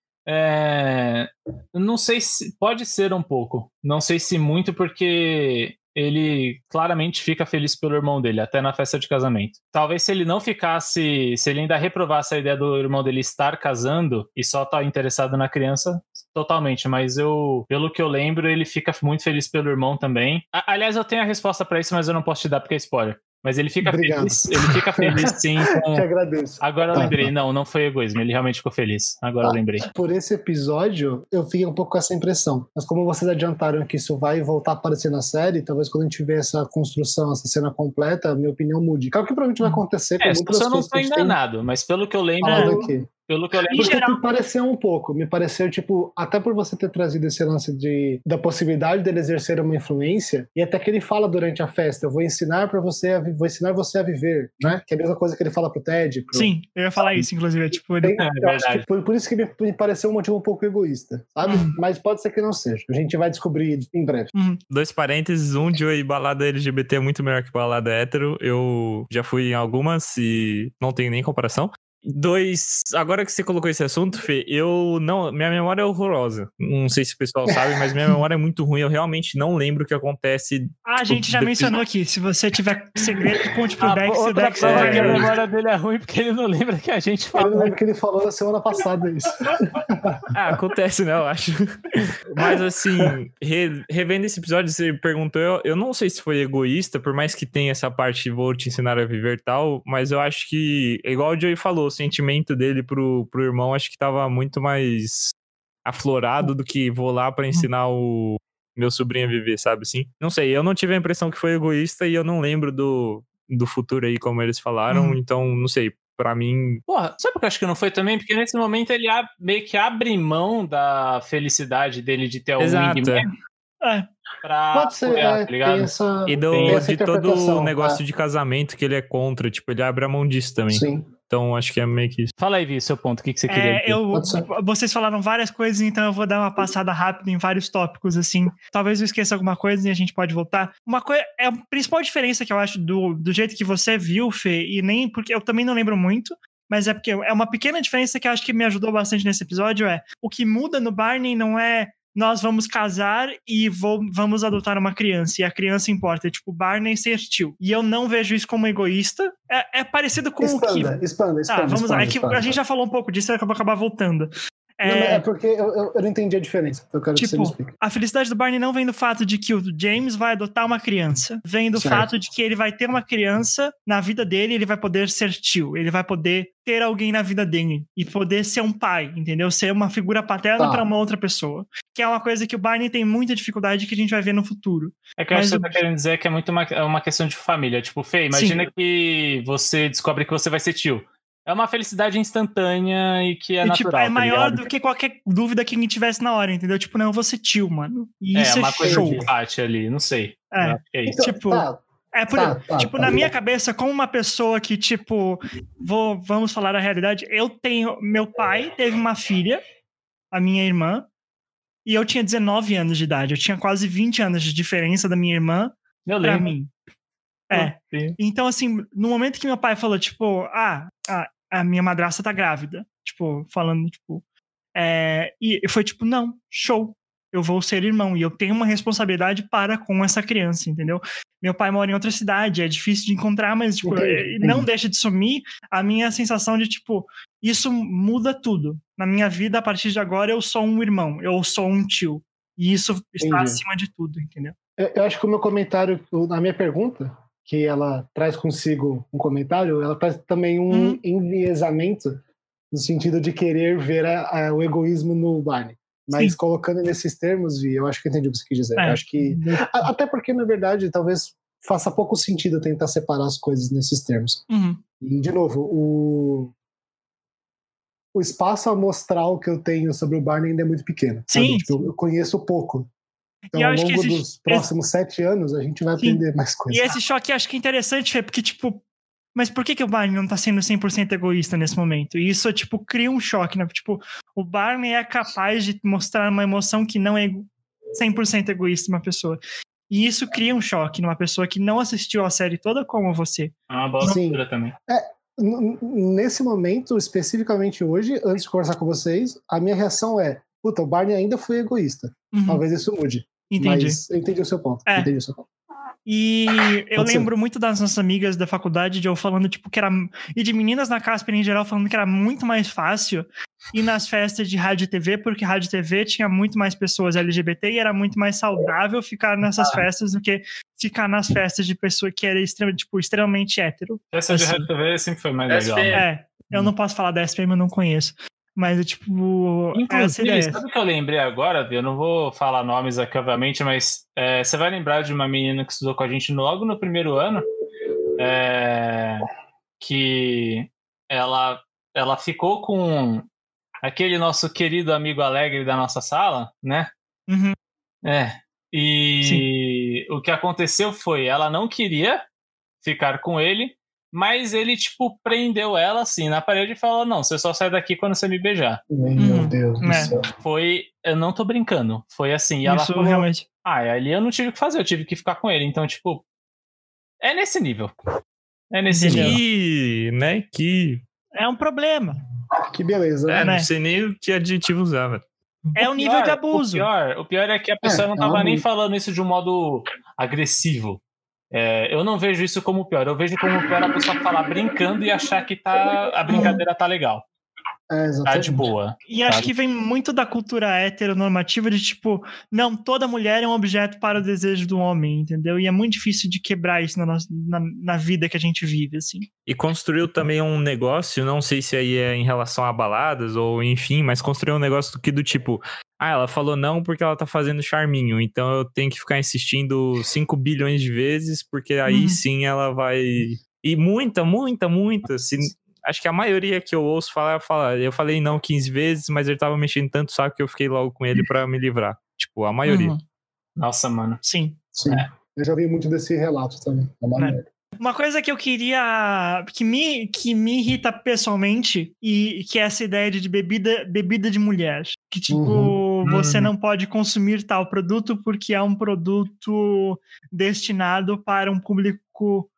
é... não sei se... Pode ser um pouco. Não sei se muito, porque ele claramente fica feliz pelo irmão dele, até na festa de casamento. Talvez se ele não ficasse... Se ele ainda reprovasse a ideia do irmão dele estar casando e só estar interessado na criança, totalmente. Mas eu, pelo que eu lembro, ele fica muito feliz pelo irmão também. A- aliás, eu tenho a resposta pra isso, mas eu não posso te dar porque é spoiler. Mas ele fica Obrigado. feliz, ele fica feliz sim com... Te agradeço. Agora eu lembrei, não, não foi egoísmo, ele realmente ficou feliz. Agora ah, eu lembrei. Por esse episódio, eu fiquei um pouco com essa impressão. Mas como vocês adiantaram que isso vai voltar a aparecer na série, talvez quando a gente ver essa construção, essa cena completa, a minha opinião mude. Claro que provavelmente vai acontecer com é, muitas eu não coisas. estou enganado, mas pelo que eu lembro... Aqui. Pelo que eu lembro... Porque geral... me pareceu um pouco, me pareceu, tipo, até por você ter trazido esse lance de, da possibilidade dele exercer uma influência, e até que ele fala durante a festa, eu vou ensinar para você, a, vou ensinar você a viver, né? Que é a mesma coisa que ele fala pro Ted. Pro... Sim, eu ia falar isso, inclusive, tipo... Ele... É, eu acho que por, por isso que me, me pareceu um motivo um pouco egoísta, sabe? Uhum. Mas pode ser que não seja, a gente vai descobrir em breve. Uhum. Dois parênteses, um de balada L G B T é muito melhor que balada hétero, eu já fui em algumas e não tenho nem comparação. Dois, agora que você colocou esse assunto, Fê, eu não, minha memória é horrorosa. Não sei se o pessoal sabe, mas minha memória é muito ruim. Eu realmente não lembro o que acontece. Ah, a gente já mencionou aqui. Se você tiver segredo, conte pro ah, Dex. Outra Dex prova é que a memória dele é ruim porque ele não lembra que a gente falou. Ele não lembra que ele falou na semana passada isso. Ah, acontece, né? Eu acho. Mas assim, re, revendo esse episódio, você perguntou, eu, eu não sei se foi egoísta, por mais que tenha essa parte vou te ensinar a viver e tal, mas eu acho que, igual o Joey falou, o sentimento dele pro, pro irmão acho que tava muito mais aflorado do que vou lá pra ensinar o meu sobrinho a viver, sabe assim? Não sei, eu não tive a impressão que foi egoísta e eu não lembro do, do futuro aí, como eles falaram, hum. então, não sei, pra mim... Porra, sabe por que eu acho que não foi também? Porque nesse momento ele ab- meio que abre mão da felicidade dele de ter um wingman. É. Pra Pode ser, apoiar, é, tá ligado? essa, e do, de todo o negócio é. de casamento que ele é contra, tipo, ele abre a mão disso também. Sim. Então acho que é meio que isso. Fala aí, Vi, seu ponto, o que, que você queria É, eu, vocês falaram várias coisas, então eu vou dar uma passada rápida em vários tópicos, assim. Talvez eu esqueça alguma coisa e a gente pode voltar. Uma coisa, é a principal diferença que eu acho do, do jeito que você viu, Fê, e nem porque eu também não lembro muito, mas é porque é uma pequena diferença que eu acho que me ajudou bastante nesse episódio, é o que muda no Barney não é nós vamos casar e vou, vamos adotar uma criança, e a criança importa, é tipo Barney ser tio. E eu não vejo isso como egoísta. É, é parecido com expanda, o que... Expanda, expanda, Tá, vamos expanda, lá. É que expanda. a gente já falou um pouco disso, eu vou acabar voltando. É, não, é porque eu, eu, eu não entendi a diferença, então eu quero tipo, que você me explique. A felicidade do Barney não vem do fato de que o James vai adotar uma criança. Vem do Certo. fato de que ele vai ter uma criança na vida dele, ele vai poder ser tio, ele vai poder ter alguém na vida dele e poder ser um pai, entendeu? Ser uma figura paterna Tá. para uma outra pessoa. Que é uma coisa que o Barney tem muita dificuldade que a gente vai ver no futuro. É que eu Mas acho que o- você tá querendo dizer que é muito uma, é uma questão de família. Tipo, Fê, imagina Sim. que você descobre que você vai ser tio. É uma felicidade instantânea e que é E, natural, tipo, é tá maior ligado? do que qualquer dúvida que a gente tivesse na hora, entendeu? Tipo, não, eu vou ser tio, mano. E É, isso é, uma coisa show. de empate ali, não sei. Eu É. acho que é isso. Então, tipo, tá, É por, Tá, tá, tipo, tá. na minha cabeça, como uma pessoa que, tipo, vou, vamos falar a realidade, eu tenho, meu pai teve uma filha, a minha irmã, e eu tinha dezenove anos de idade, eu tinha quase vinte anos de diferença da minha irmã Eu pra lembro. mim. É, Sim. então assim, no momento que meu pai falou, tipo, ah, a, a minha madrasta tá grávida, tipo, falando, tipo, é, e foi tipo, não, show, eu vou ser irmão, e eu tenho uma responsabilidade para com essa criança, entendeu? Meu pai mora em outra cidade, é difícil de encontrar, mas, tipo, Entendi, não entendi. deixa de sumir a minha sensação de, tipo, isso muda tudo. Na minha vida, a partir de agora, eu sou um irmão, eu sou um tio. E isso está Entendi. acima de tudo, entendeu? Eu, eu acho que o meu comentário, o- a minha pergunta, que ela traz consigo um comentário, ela traz também um Uhum. enviesamento no sentido de querer ver a- a- o egoísmo no Barney. Mas Sim. colocando nesses termos, Vi, eu acho que eu entendi o que você quis dizer. É. Eu acho que, a- até porque, na verdade, talvez faça pouco sentido tentar separar as coisas nesses termos. Uhum. E, de novo, o, o espaço amostral que eu tenho sobre o Barney ainda é muito pequeno. sabe? Sim, Tipo, eu- eu conheço pouco. Então, E eu ao acho que longo esse- dos próximos sete anos, a gente vai Sim. aprender mais E coisas. esse choque eu acho que é interessante, Fê, porque, tipo, mas por que, que o Barney não tá sendo cem por cento egoísta nesse momento? E isso, tipo, cria um choque, né? Tipo, o Barney é capaz de mostrar uma emoção que não é cem por cento egoísta numa pessoa. E isso cria um choque numa pessoa que não assistiu a série toda como você. É uma boa Sim. leitura também. N- n- Nesse momento, especificamente hoje, antes de conversar com vocês, a minha reação é: puta, o Barney ainda foi egoísta. Uhum, Talvez isso mude. entendi. Mas eu entendi o seu ponto. É. Entendi o seu ponto. E eu Pode ser. lembro muito das nossas amigas da faculdade de eu falando, tipo, que era. E de meninas na Casper em geral falando que era muito mais fácil ir nas festas de rádio e T V, porque rádio e T V tinha muito mais pessoas L G B T e era muito mais saudável ficar nessas festas do que ficar nas festas de pessoa que era extrema, tipo, extremamente hétero. Essa de Assim. Rádio T V sempre foi mais S P M. legal. né? É, eu não posso falar da S P M, eu não conheço. Mas, tipo, essa Inclusive, ideia. sabe o que eu lembrei agora, Vi? Eu não vou falar nomes aqui, obviamente, mas é, você vai lembrar de uma menina que estudou com a gente logo no primeiro ano, é, que ela, ela ficou com aquele nosso querido amigo alegre da nossa sala, né? Uhum. É. E o que aconteceu foi, ela não queria ficar com ele, mas ele, tipo, prendeu ela, assim, na parede e falou, não, você só sai daqui quando você me beijar. Meu Hum, Deus do é. céu. Foi, eu não tô brincando, foi assim, e ela Isso falou, realmente. ah, ali eu não tive o que fazer, eu tive que ficar com ele, então, tipo, é nesse nível. É nesse Entendeu? nível. Que, né, que... É um problema. Que beleza. É, né? não sei nem o que adjetivo usar, velho. É O um nível de pior- abuso. O pior, o pior é que a pessoa É, não é um tava nem abuso. falando isso de um modo agressivo. É, eu não vejo isso como pior. Eu vejo como pior a pessoa falar brincando e achar que tá, a brincadeira tá legal. É, Tá exatamente. de boa. E acho sabe? que vem muito da cultura heteronormativa de tipo, não, toda mulher é um objeto para o desejo do homem, entendeu? E é muito difícil de quebrar isso na, nossa, na, na vida que a gente vive, assim. E construiu também um negócio, não sei se aí é em relação a baladas ou enfim, mas construiu um negócio do que do tipo, ah, ela falou não porque ela tá fazendo charminho, então eu tenho que ficar insistindo cinco bilhões de vezes, porque aí Uhum. sim ela vai... E muita, muita, muita, se... Acho que a maioria que eu ouço falar, fala, eu falei não quinze vezes, mas ele tava mexendo tanto saco que eu fiquei logo com ele pra me livrar. Tipo, a maioria. Uhum. Nossa, mano. Sim. Sim. É. Eu já vi muito desse relato também. É uma É. merda. Uma coisa que eu queria... Que me, que me irrita pessoalmente, e que é essa ideia de bebida, bebida de mulher. Que, tipo, uhum. você uhum. não pode consumir tal produto porque é um produto destinado para um público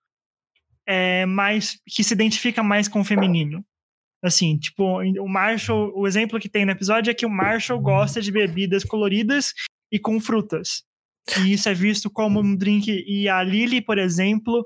é, mais... que se identifica mais com o feminino. Assim, tipo, o Marshall... O exemplo que tem no episódio é que o Marshall gosta de bebidas coloridas e com frutas. E isso é visto como um drink. E a Lily, por exemplo,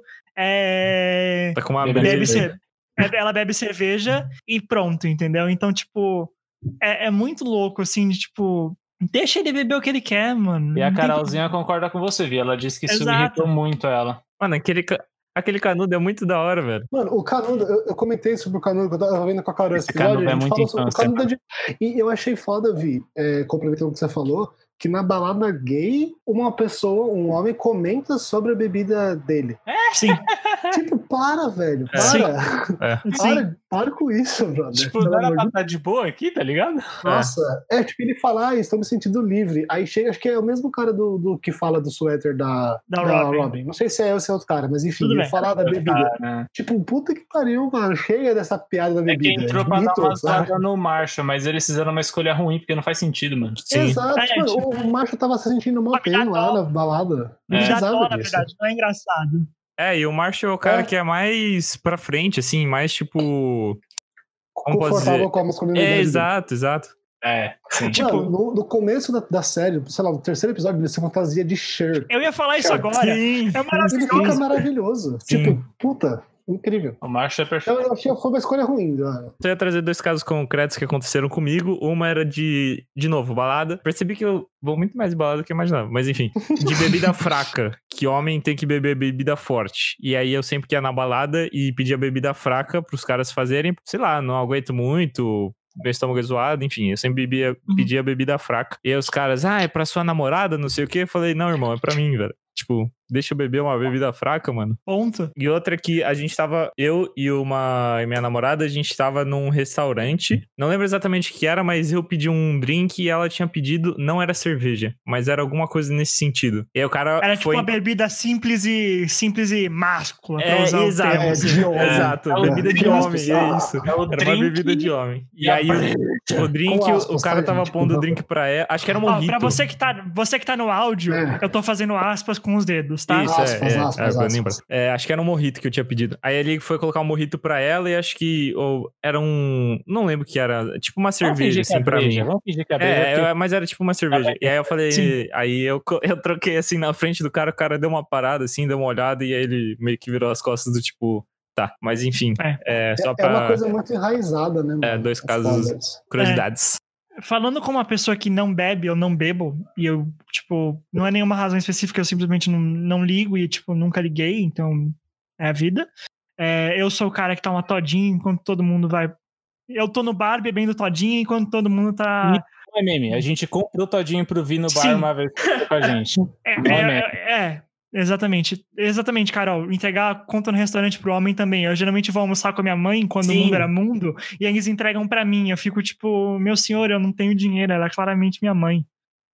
é... Tá com uma bebe cer... ela bebe cerveja e pronto, entendeu? Então, tipo, é, é muito louco, assim, de, tipo, deixa ele beber o que ele quer, mano. E a Não Carolzinha tem... concorda com você, Vi. Ela disse que isso Exato. me irritou muito ela. Mano, aquele, aquele canudo é muito da hora, velho. Mano, o canudo, eu, eu comentei sobre o canudo que eu tava vendo com a Carol esse episódio. Canudo é muito falou infância, sobre, o canudo é de... E eu achei foda, Vi, é, complementando o que você falou, que na balada gay, uma pessoa, um homem, comenta sobre a bebida dele. É? Sim. Tipo, para, velho. Para. Sim. É. Para, para com isso, brother. Tipo, não era pra estar de boa aqui, tá ligado? Nossa. É, é tipo, ele fala, ah, estou me sentindo livre. Aí chega, acho que é o mesmo cara do, do que fala do suéter da, da, da Robin. Robin. Não sei se é esse outro cara, mas enfim, Tudo ele bem. fala da bebida. Cara, né? Tipo, puta que pariu, mano. Chega dessa piada da bebida. É que entrou pra dar uma zoada no Marshall, mas eles fizeram uma escolha ruim, porque não faz sentido, mano. Sim. Exato. É, mano, tipo... O Marshall tava se sentindo mal bem lá na balada. Não é. precisava dó, disso. Na verdade, não é engraçado. É, e o Marshall é o cara é. que é mais pra frente, assim, mais tipo... Como confortável com a masculinidade. É, exato, exato. É, sim. Mano, tipo, no, no começo da, da série, sei lá, no terceiro episódio, ele se fantasia de Cher. Eu ia falar isso Cher. agora. Sim. É maravilhoso. Ele fica maravilhoso. Sim. Tipo, puta, incrível. O Marshall é perfeito. Eu achei que foi uma escolha ruim, cara. Eu ia trazer dois casos concretos que aconteceram comigo. Uma era de, de novo, balada. Percebi que eu vou muito mais de balada do que eu imaginava. Mas enfim, de bebida fraca. Que homem tem que beber bebida forte. E aí eu sempre ia na balada e pedia bebida fraca pros caras fazerem. Sei lá, não aguento muito... meu estômago é zoado, enfim, eu sempre bebia, pedia bebida fraca. E aí os caras, ah, é pra sua namorada, não sei o quê. Eu falei, não, irmão, é pra mim, velho. Tipo, deixa eu beber uma bebida fraca, mano. Ponto. E outra que a gente tava, eu e uma e minha namorada, a gente tava num restaurante. Não lembro exatamente o que era, mas eu pedi um drink e ela tinha pedido, não era cerveja, mas era alguma coisa nesse sentido. E aí o cara era foi... tipo uma bebida simples e simples e máscula. É, usar exato. O assim. é, exato. É bebida de homem, é isso. É o era drink uma bebida de homem. E, e aí o, o drink, aspas, o cara tá, tava gente, pondo o drink pra ela. Acho que era um mojito. Pra você que tá, você que tá no áudio, é. eu tô fazendo aspas com os dedos, tá? Isso, aspas, é, aspas, é, aspas, aspas. É, acho que era um mojito que eu tinha pedido. Aí ele foi colocar um mojito pra ela e acho que ou, era um... Não lembro o que era. Tipo uma cerveja, assim, é pra breja. mim. Vamos fingir que é breja. É, porque... eu, mas era tipo uma cerveja. E aí eu falei... Sim. Aí eu, eu troquei assim na frente do cara, o cara deu uma parada assim, deu uma olhada e aí ele meio que virou as costas do tipo... Tá, mas enfim. É, é, só pra... é uma coisa muito enraizada, né, mano? É, dois casos, curiosidades. É. Falando como uma pessoa que não bebe ou não bebo, e eu, tipo, não é nenhuma razão específica, eu simplesmente não, não ligo e, tipo, nunca liguei, então é a vida. É, eu sou o cara que toma todinho enquanto todo mundo vai... Eu tô no bar bebendo todinho enquanto todo mundo tá... Não é meme, a gente comprou todinho pro vir no bar Sim. uma vez com a gente. É, é, é, é, exatamente. Exatamente, Carol. Entregar conta no restaurante pro homem também. Eu geralmente vou almoçar com a minha mãe quando Sim. o mundo era mundo, e eles entregam pra mim. Eu fico tipo, meu senhor, eu não tenho dinheiro, ela é claramente minha mãe.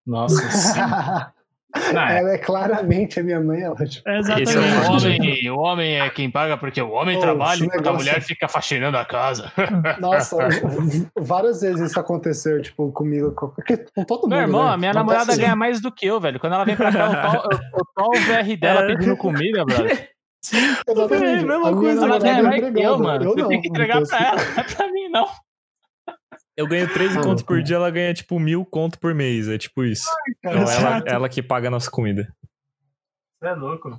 Nossa, ela é claramente a minha mãe, é ótimo. É exatamente. É o, homem, o homem é quem paga porque o homem oh, trabalha enquanto a mulher fica faxinando a casa. Nossa, várias vezes isso aconteceu, tipo, comigo, porque com todo mundo. Meu irmão, né? a minha namorada ganha mais do que eu, velho. Quando ela vem pra cá, eu tô o V R dela pedindo comida, brother. Sim, exatamente. É a mesma coisa. Ela ganha mais que eu, mano. Eu Você não, tem que entregar pra ela, não é pra mim, não. Eu ganho treze ah, conto por dia, ela ganha, tipo, mil conto por mês. É tipo isso. Ai, cara, então, ela, ela que paga a nossa comida. Você é louco.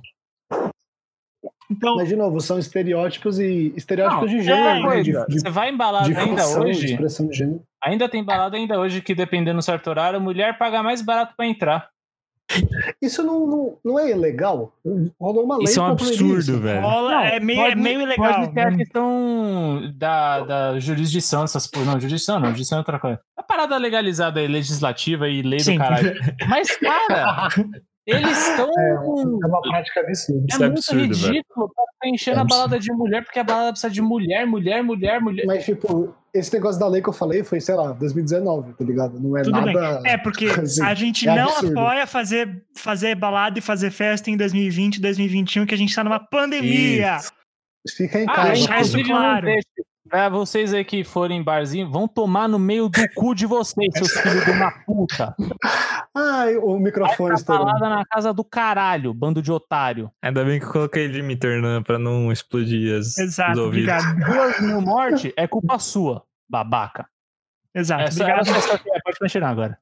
Então, mas, de novo, são estereótipos e estereótipos não, de gênero. É, de, de, você vai embalado ainda hoje. Expressão de gênero. Ainda tem balada ainda hoje que, dependendo do certo horário, a mulher paga mais barato pra entrar. Isso não, não, não é ilegal? Rolou uma lei. Isso é um absurdo, isso. velho. Rola, é, meio, pode, é meio ilegal. Pode ter a questão da, da jurisdição, essas coisas. Não, jurisdição não, jurisdição é outra coisa. A parada legalizada aí, legislativa e lei Sim. do caralho. Mas, cara, Eles estão... É, é uma prática absurda. É, é muito absurdo, ridículo pra ficar enchendo É a balada de mulher, porque a balada precisa de mulher, mulher, mulher, mulher. Mas, tipo, esse negócio da lei que eu falei foi, sei lá, dois mil e dezenove, tá ligado? Não é Tudo nada... bem. É, porque assim, a gente é não absurdo. apoia fazer, fazer balada e fazer festa em dois mil e vinte, dois mil e vinte e um, que a gente tá numa pandemia. Isso. Fica em Ah, casa. deixar isso inclusive, claro. não deixe. Pra vocês aí que forem em barzinho, vão tomar no meio do cu de vocês, seus filhos de uma puta. Ai, o microfone estourou. Balada na casa do caralho, bando de otário. Ainda bem que eu coloquei limiter, né, pra não explodir as, Exato, os ouvidos. obrigado. Duas mil mortes é culpa sua, babaca. Exato, Essa, obrigado. essa, essa, pode continuar agora.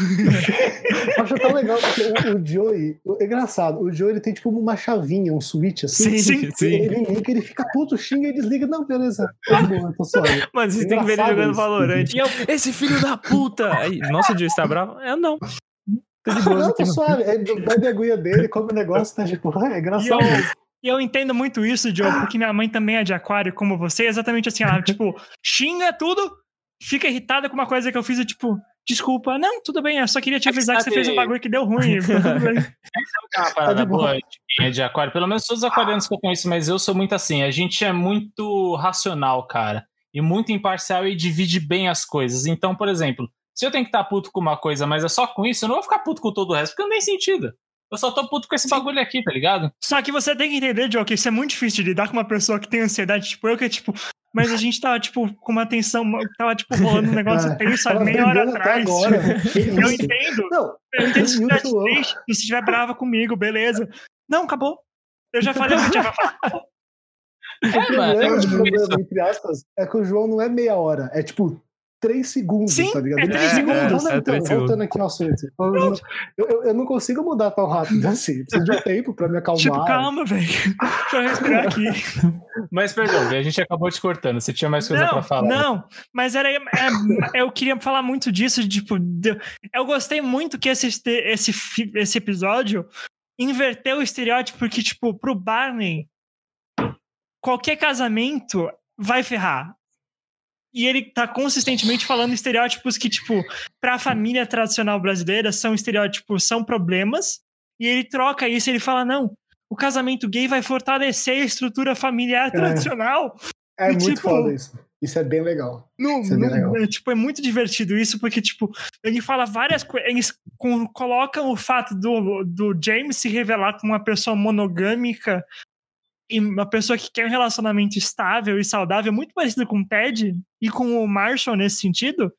Eu acho tão legal porque o, o Joey, é engraçado, o Joey ele tem tipo uma chavinha, um switch assim. Sim, sim. Ele liga, ele fica puto, xinga e desliga. Não, beleza, tá bom, tô suave. Mas você tem que ver ele Engraçado jogando isso. Valorant. E eu, esse filho da puta! Aí, nossa, o Joe está bravo? Eu não. Tô de boa Não, aqui, tô não. suave. Aí bebe a aguinha dele, come o negócio, tá tipo, é E engraçado. eu, e eu entendo muito isso, Joe, porque minha mãe também é de aquário, como você, exatamente assim, ela, tipo, xinga tudo, fica irritada com uma coisa que eu fiz e, tipo, desculpa, não, tudo bem, eu só queria te É que avisar que você sabe- fez um bagulho que deu ruim, tá tudo bem. É uma parada boa de quem é de aquário. Pelo menos todos os aquarianos que eu conheço, mas eu sou muito assim. A gente é muito racional, cara. E muito imparcial e divide bem as coisas. Então, por exemplo, se eu tenho que estar puto com uma coisa, mas é só com isso, eu não vou ficar puto com todo o resto, porque não tem sentido. Eu só tô puto com esse bagulho aqui, tá ligado? Só que você tem que entender, Joe, que isso é muito difícil de lidar com uma pessoa que tem ansiedade, tipo eu, que é tipo, mas a gente tava, tipo, com uma tensão, tava, tipo, rolando um negócio Ah, tenso há tava meia hora brigando até atrás. agora. Que Eu isso? entendo. Não, Eu entendo se e o estiver João? triste, e se estiver brava comigo, beleza. Não, acabou. Eu já falei o que tinha pra falar. O É, problema, mano, o tipo problema, isso. entre aspas, é que o João não é meia hora, é tipo três segundos, Sim, tá ligado? é Ele três fica, segundos. "Não, É então, três voltando aqui ao assunto. Eu, eu, eu não consigo mudar tão rápido assim. Preciso de um tempo pra me acalmar. Tipo, calma, velho. Deixa eu respirar aqui. Mas perdão, a gente acabou te cortando. Você tinha mais coisa Não, pra falar. não, mas era, é, eu queria falar muito disso, de, tipo, de- eu gostei muito que esse, esse, fi- esse episódio inverteu o estereótipo, porque, tipo, pro Barney, qualquer casamento vai ferrar. E ele tá consistentemente falando estereótipos que, tipo, pra família tradicional brasileira são estereótipos, são problemas, e ele troca isso, ele fala, não, o casamento gay vai fortalecer a estrutura familiar tradicional. É E, muito tipo, foda isso. Isso é bem legal. Não, Isso é bem legal. não, é, tipo, é muito divertido isso, porque, tipo, ele fala várias coisas, eles com- colocam o fato do, do James se revelar como uma pessoa monogâmica e uma pessoa que quer um relacionamento estável e saudável, muito parecido com o Ted e com o Marshall nesse sentido.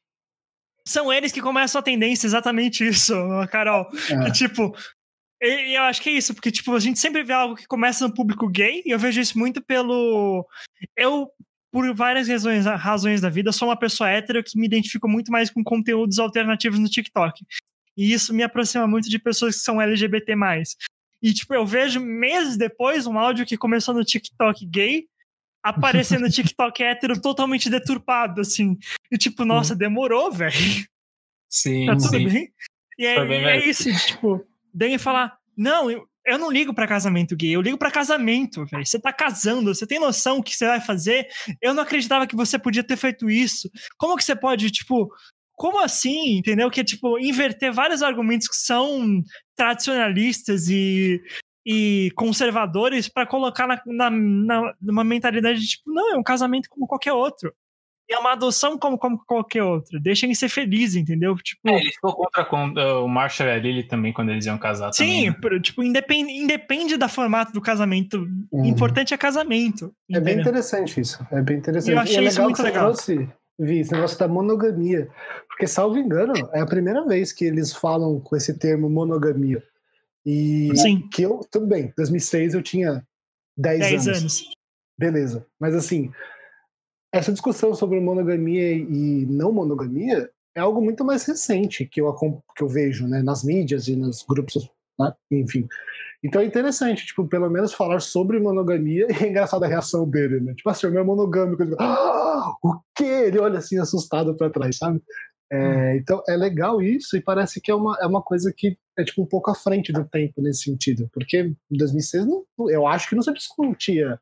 São eles que começam a tendência, exatamente isso, Carol. É. Que, tipo, e, e eu acho que é isso, porque, tipo, a gente sempre vê algo que começa no público gay, e eu vejo isso muito pelo... Eu, por várias razões, razões da vida, sou uma pessoa hétero que me identifico muito mais com conteúdos alternativos no TikTok. E isso me aproxima muito de pessoas que são L G B T mais. E, tipo, eu vejo meses depois um áudio que começou no TikTok gay aparecer no TikTok hétero totalmente deturpado, assim. E, tipo, nossa, demorou, velho. Sim, Tá tudo sim. bem? E é, Foi bem e é mesmo. isso, tipo, daí falar, não, eu, eu não ligo pra casamento gay, eu ligo pra casamento, velho. Você tá casando, você tem noção do que você vai fazer? Eu não acreditava que você podia ter feito isso. Como que você pode, tipo, como assim, entendeu? Que é, tipo, inverter vários argumentos que são tradicionalistas e, e conservadores pra colocar na, na, na, numa mentalidade de, tipo, não, é um casamento como qualquer outro. E é uma adoção como, como qualquer outra. Deixa ele ser feliz, entendeu? Tipo, É, ele ficou contra com- o Marshall e a Lily também quando eles iam casar sim, também. por- tipo, independe, independe da formato do casamento. O Uhum. importante é casamento. É bem entendeu? interessante isso. É bem interessante. Eu achei e é isso legal muito que você legal. trouxe, Vi, esse negócio da monogamia. Porque, salvo engano, é a primeira vez que eles falam com esse termo monogamia. E Sim. que eu, tudo bem, em dois mil e seis eu tinha dez, dez anos. anos. Beleza. Mas assim, essa discussão sobre monogamia e não monogamia é algo muito mais recente que eu, acom- que eu vejo, né, nas mídias e nos grupos, né, enfim. Então é interessante, tipo, pelo menos falar sobre monogamia e é engraçada a reação dele, né? Tipo assim, o meu é monogâmico. Ele, ah, o quê? Ele olha assim, assustado pra trás, sabe? É, Hum. Então é legal isso e parece que é uma, é uma coisa que é tipo um pouco à frente do tempo nesse sentido. Porque em dois mil e seis não, eu acho que não se discutia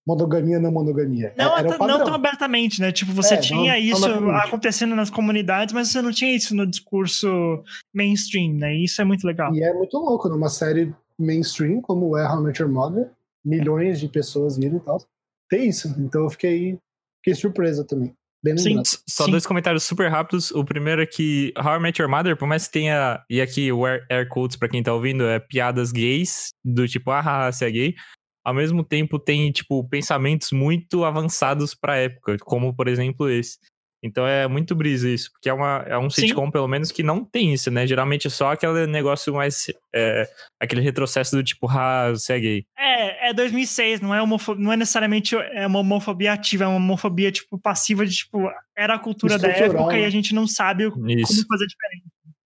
monogamia não monogamia. Não, Era o não tão abertamente, né? Tipo, você é, tinha não, isso não acontecendo nas comunidades, mas você não tinha isso no discurso mainstream, né? E isso é muito legal. E é muito louco, numa série mainstream, como é How I Met Your Mother, milhões de pessoas viram e tal, tem isso. Então eu fiquei, fiquei surpresa também. Bem Sim, Só sim. dois comentários super rápidos. O primeiro é que How I Met Your Mother, por mais que tenha, e aqui o air, air quotes pra quem tá ouvindo, é piadas gays, do tipo, ah, você é gay. Ao mesmo tempo tem, tipo, pensamentos muito avançados pra época, como, por exemplo, esse. Então é muito brisa isso, porque é, uma, é um sitcom, Sim. pelo menos, que não tem isso, né? Geralmente é só aquele negócio mais... É, aquele retrocesso do tipo, ah, você é gay. É, é dois mil e seis, não é, homofobia, não é necessariamente é uma homofobia ativa, é uma homofobia, tipo, passiva de, tipo, era a cultura da época, né? E a gente não sabe isso. Como fazer diferente.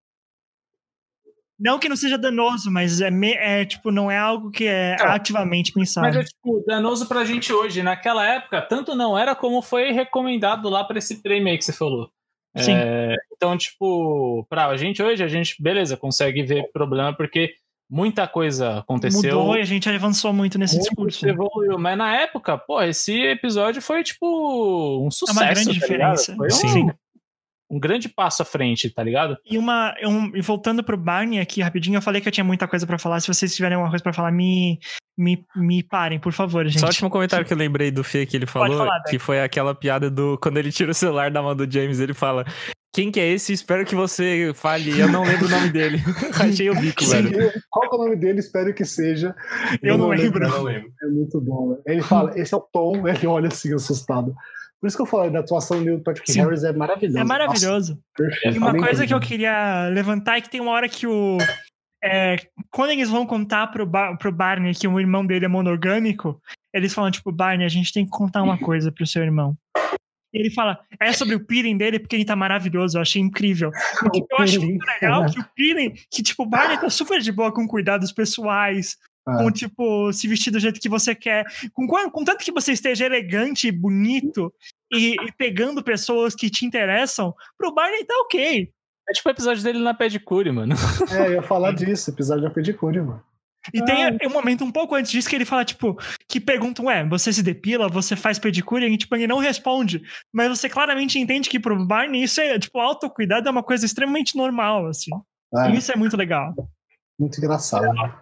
Não que não seja danoso, mas é, me, é tipo, não é algo que é então, ativamente pensado. Mas é tipo, danoso pra gente hoje. Naquela época, tanto não era como foi recomendado lá pra esse prêmio aí que você falou. Sim. É, então, tipo, pra gente hoje, a gente, beleza, consegue ver problema, porque muita coisa aconteceu. Mudou e a gente avançou muito nesse muito discurso. Evoluiu. Mas na época, pô, esse episódio foi, tipo, um sucesso. É uma grande tá diferença. Foi um, Sim. um grande passo à frente, tá ligado? E uma um, e voltando pro Barney aqui rapidinho, eu falei que eu tinha muita coisa pra falar. Se vocês tiverem alguma coisa pra falar, me, me, me parem, por favor, gente. Só o último comentário que eu lembrei do Fê que ele falou, falar, que foi aquela piada do quando ele tira o celular da mão do James, ele fala: quem que é esse? Espero que você fale. Eu não lembro o nome dele. Achei o bico, Sim, velho. Qual é o nome dele? Espero que seja. Eu, eu não, não lembro. lembro. Eu não lembro. É muito bom, né? Ele fala, esse é o Tom, ele olha assim, assustado. Por isso que eu falei, da atuação do Patrick Sim. Harris é maravilhoso. É maravilhoso. Nossa, perfeito. E uma coisa que eu queria levantar é que tem uma hora que o... É, quando eles vão contar pro, Bar, pro Barney que o irmão dele é monogâmico, eles falam, tipo, Barney, a gente tem que contar uma coisa pro seu irmão. E ele fala, é sobre o peeling dele porque ele tá maravilhoso, eu achei incrível. Porque eu acho muito legal que o peeling, que tipo, o Barney tá super de boa com cuidados pessoais, ah. com tipo, se vestir do jeito que você quer, com, com tanto que você esteja elegante e bonito e, e pegando pessoas que te interessam, pro Barney tá ok. É tipo o episódio dele na pedicure, mano. É, eu ia falar disso, episódio da pedicure, mano. E tem ah. um momento um pouco antes disso que ele fala, tipo, que perguntam, ué, você se depila, você faz pedicure? E tipo, ele não responde. Mas você claramente entende que pro Barney isso é, tipo, autocuidado é uma coisa extremamente normal, assim. Ah. E isso é muito legal. Muito engraçado. Né?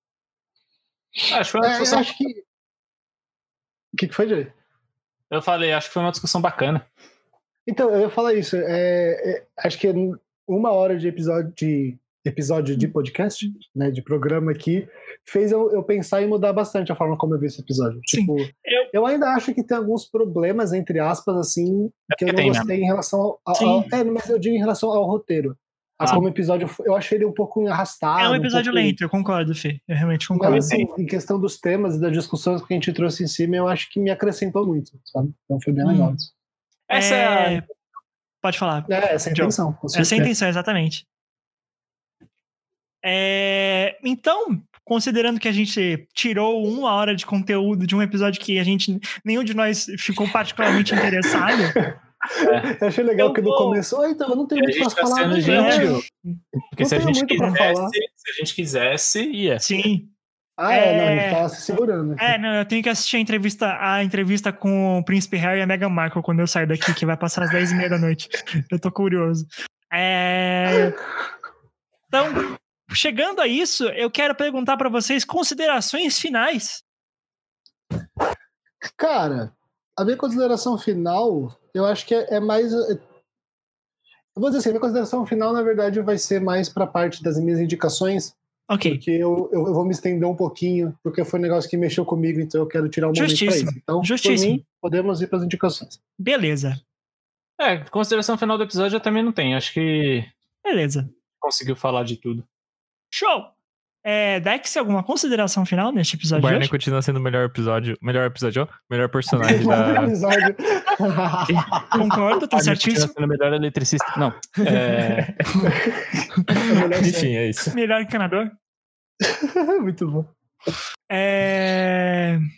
Acho que foi uma é, discussão... acho que... O que, que foi, Jay? Eu falei, acho que foi uma discussão bacana. Então, eu ia falar isso. É, é, acho que uma hora de episódio de... episódio de podcast, né, de programa aqui, fez eu, eu pensar em mudar bastante a forma como eu vi esse episódio. Sim, tipo, eu... eu ainda acho que tem alguns problemas, entre aspas, assim, que eu não tem, gostei né? em relação ao, ao, ao... É, mas eu digo em relação ao roteiro. Ah. Como episódio, eu achei ele um pouco arrastado. É um episódio um pouco... lento, eu concordo, Fê. Eu realmente concordo. Mas, assim, em questão dos temas e das discussões que a gente trouxe em cima, eu acho que me acrescentou muito, sabe? Então foi bem hum. legal isso. Essa é... Pode falar. É, essa é a intenção. Essa é a intenção, exatamente. É, então, considerando que a gente tirou uma hora de conteúdo de um episódio que a gente, nenhum de nós ficou particularmente interessado. É. Eu achei legal eu que vou... no começo, oh, então eu não tenho muito pra tá falar. Gente, é. Porque não se a gente quisesse, se a gente quisesse, ia. Sim. Ah, é, é... não, a gente tava se segurando. Aqui. É, não, eu tenho que assistir a entrevista, a entrevista com o Príncipe Harry e a Meghan Markle quando eu sair daqui, que vai passar às dez e meia da noite. Eu tô curioso. É... Então, chegando a isso, eu quero perguntar pra vocês considerações finais. Cara, a minha consideração final, eu acho que é, é mais... Eu vou dizer assim, a minha consideração final, na verdade, vai ser mais pra parte das minhas indicações. Ok. Porque eu, eu, eu vou me estender um pouquinho, porque foi um negócio que mexeu comigo, então eu quero tirar um momento pra isso. Então, Justíssimo. Por mim, podemos ir pras indicações. Beleza. É, consideração final do episódio eu também não tenho. Acho que... Beleza. Conseguiu falar de tudo. Show! É, Dex, alguma consideração final neste episódio? O Barney continua sendo o melhor episódio. Melhor episódio, ó? Melhor personagem da. episódio. Concordo, tá certíssimo. Continua sendo o melhor eletricista. Não. É... Enfim, é isso. Melhor encanador. Muito bom. É.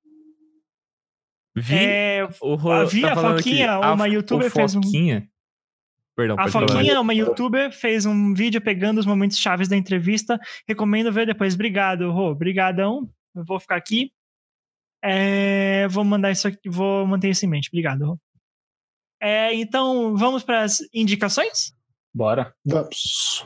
Vi, é... o Ro... Vi tá a Foquinha, aqui. uma a, youtuber fez um. Perdão, a Foquinha, uma youtuber, fez um vídeo pegando os momentos chaves da entrevista. Recomendo ver depois. Obrigado, Rô. Obrigadão. Eu vou ficar aqui. É, vou mandar isso aqui, vou manter isso em mente. Obrigado, Rô. É, então, vamos para as indicações? Bora. Vamos.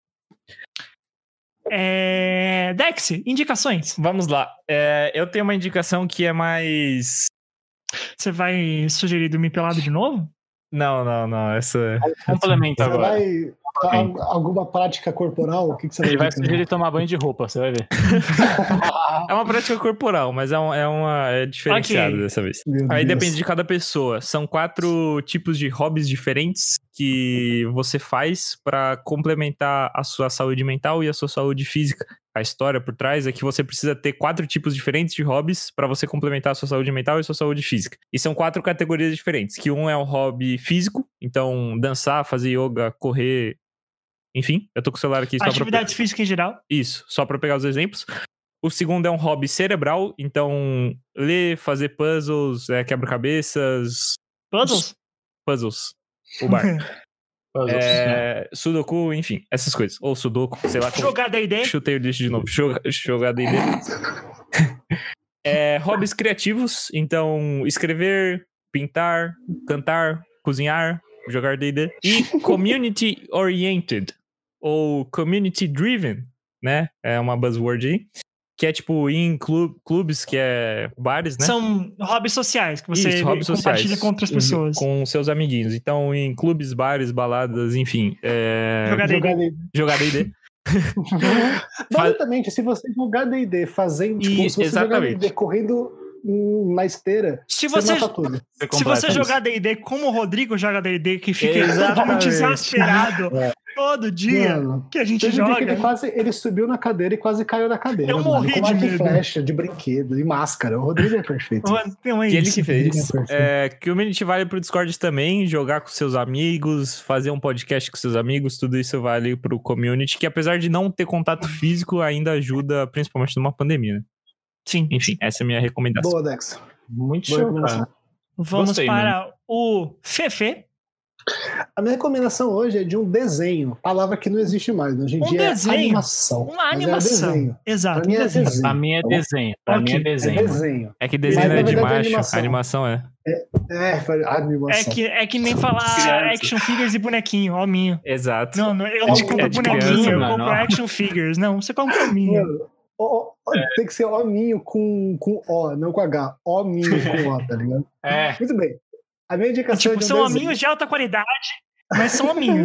É, Dex, indicações. Vamos lá. É, eu tenho uma indicação que é mais... Você vai sugerir dormir pelado de novo? Não, não, não. Essa... Complementa Você agora. vai... Alguma prática corporal? O que, que você vai Ele vai indicar? sugerir tomar banho de roupa, você vai ver. É uma prática corporal, mas é, um, é uma é diferenciada Ok. dessa vez. Meu Aí Deus. depende de cada pessoa. São quatro tipos de hobbies diferentes que você faz pra complementar a sua saúde mental e a sua saúde física. A história por trás é que você precisa ter quatro tipos diferentes de hobbies pra você complementar a sua saúde mental e a sua saúde física. E são quatro categorias diferentes, que um é um hobby físico, então dançar, fazer yoga, correr, enfim, eu tô com o celular aqui só pra... Atividades físicas em geral. Isso, só pra pegar os exemplos. O segundo é um hobby cerebral, então ler, fazer puzzles, é, quebra-cabeças... Puzzles? Puzzles. O bar. Puzzles, é, sudoku, enfim, essas coisas. Ou sudoku, sei lá. Como... Jogar D e D. Chutei o lixo de novo. Joga- Jogar D e D. É, hobbies criativos, então escrever, pintar, cantar, cozinhar, jogar D e D. E community oriented, ou community driven, né? É uma buzzword aí. Que é tipo ir em clu- clubes, que é bares, né? São hobbies sociais que você Isso, hobbies compartilha sociais. com outras pessoas. Com seus amiguinhos. Então, em clubes, bares, baladas, enfim. É... Jogar D e D. Jogar D e D. Jogar D e D. Basicamente, se você jogar D e D fazendo, tipo, E- se você jogar D e D exatamente. correndo hum, na esteira, Se você, você, mata tudo. Você se você completa jogar D e D como o Rodrigo joga D e D, que fica todo Exatamente. desesperado É. todo dia Mano, que a gente teve um dia que joga. ele quase ele subiu na cadeira e quase caiu da cadeira. Eu mano, morri com de arco e medo. flecha, de brinquedo, e máscara. O Rodrigo é perfeito. Então é Que ele isso. que fez. Perfeito. É, community vale pro Discord também, jogar com seus amigos, fazer um podcast com seus amigos, tudo isso vale pro community, que apesar de não ter contato físico, ainda ajuda, principalmente numa pandemia, né? Sim. Enfim, essa é a minha recomendação. Boa, Dex. Muito Boa show, recomendação. cara. Vamos Gostei, para o Fefe. A minha recomendação hoje é de um desenho, palavra que não existe mais. Hoje em Um dia desenho? é animação. Uma Mas animação. É desenho. Exato. Pra mim é desenho. desenho. Pra mim é desenho. Pra Ok. mim é É desenho. mano. desenho. É que desenho Mas, é na de verdade, é macho, animação. animação é. É, foi- animação. É que, é que nem falar Criança. action figures e bonequinho, ó, minho. Exato. Não, não, eu É não de- compro é de bonequinho, criança, eu mano, compro ó. action figures. Não, você compra o minho. Mano, ó, ó, tem que ser hominho com, com O, não com H. Hominho com O, tá ligado? É. Muito bem. A minha indicação Tipo, é de um são desenho. hominhos de alta qualidade, mas são hominhos.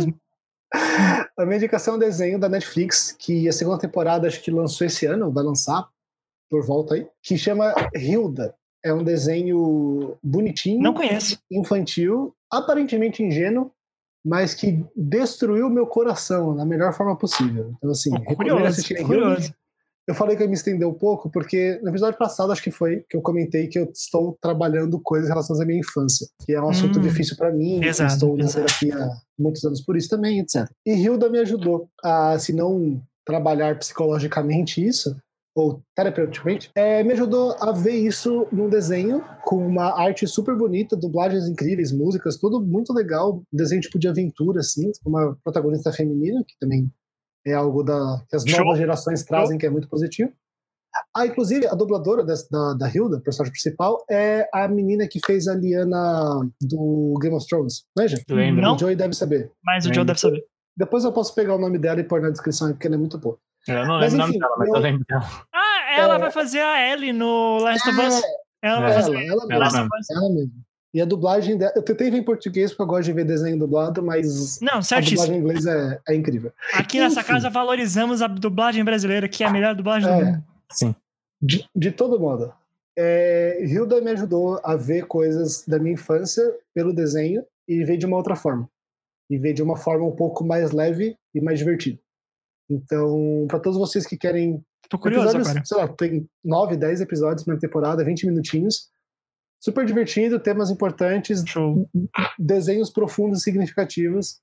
A minha indicação é um desenho da Netflix, que a segunda temporada acho que lançou esse ano, vai lançar por volta aí, que chama Hilda. É um desenho bonitinho, Não conheço. infantil, aparentemente ingênuo, mas que destruiu meu coração da melhor forma possível. Então, assim, Oh, recomendo curioso, assistirem curioso. Hilda. Eu falei que eu me estendi um pouco, porque no episódio passado, acho que foi, que eu comentei que eu estou trabalhando coisas relacionadas à minha infância, que é um assunto Hum, difícil para mim, eu exato, estou na exato. terapia há muitos anos por isso também, etcétera. E Hilda me ajudou a, se não trabalhar psicologicamente isso, ou terapeuticamente, é, me ajudou a ver isso num desenho com uma arte super bonita, dublagens incríveis, músicas, tudo muito legal, desenho tipo de aventura, assim, com uma protagonista feminina, que também é algo da, que as Show. novas gerações trazem, que é muito positivo. Ah, inclusive, a dubladora dessa, da, da Hilda, personagem principal, é a menina que fez a Lyanna do Game of Thrones. Veja, Lembro. Não. o Joey deve saber. Mas o Lembra. Joe deve saber. Depois eu posso pegar o nome dela e pôr na descrição, porque ela é muito boa. Eu não Mas, lembro o nome enfim, dela, mas eu- eu lembro dela. Ah, ela É. vai fazer a Ellie no Last of Us. Ela vai É. fazer Ela, ela Ela Last mesmo. of Us. Ela mesmo. E a dublagem dela, eu tentei ver em português porque eu gosto de ver desenho dublado, mas Não, a certíssimo. dublagem em inglês é, é incrível. Aqui nessa Enfim. casa valorizamos a dublagem brasileira, que é a melhor dublagem do É. mundo. Sim. De, de todo modo, é, Hilda me ajudou a ver coisas da minha infância pelo desenho e ver de uma outra forma. E ver de uma forma um pouco mais leve e mais divertida. Então, para todos vocês que querem Tô curioso episódios, agora. sei lá, tem nove, dez episódios na temporada, vinte minutinhos. Super divertido, temas importantes, Show. desenhos profundos e significativos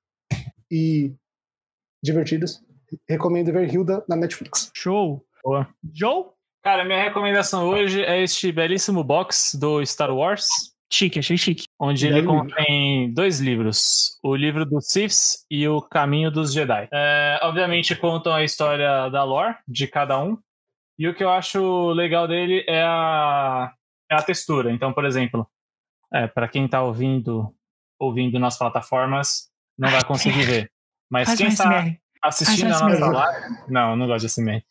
e divertidos. Recomendo ver Hilda na Netflix. Show. Boa. Joe? Cara, minha recomendação hoje é este belíssimo box do Star Wars, Chique, achei chique. onde ele Belo contém dois livros, o livro dos Siths e o Caminho dos Jedi. É, obviamente contam a história da lore de cada um, e o que eu acho legal dele é a é a textura. Então, por exemplo, é, para quem está ouvindo, ouvindo nas plataformas, não vai conseguir ver. Mas Faz quem um está S M R. assistindo Faz a um nossa S M R. live... Não, eu não gosto de S M R.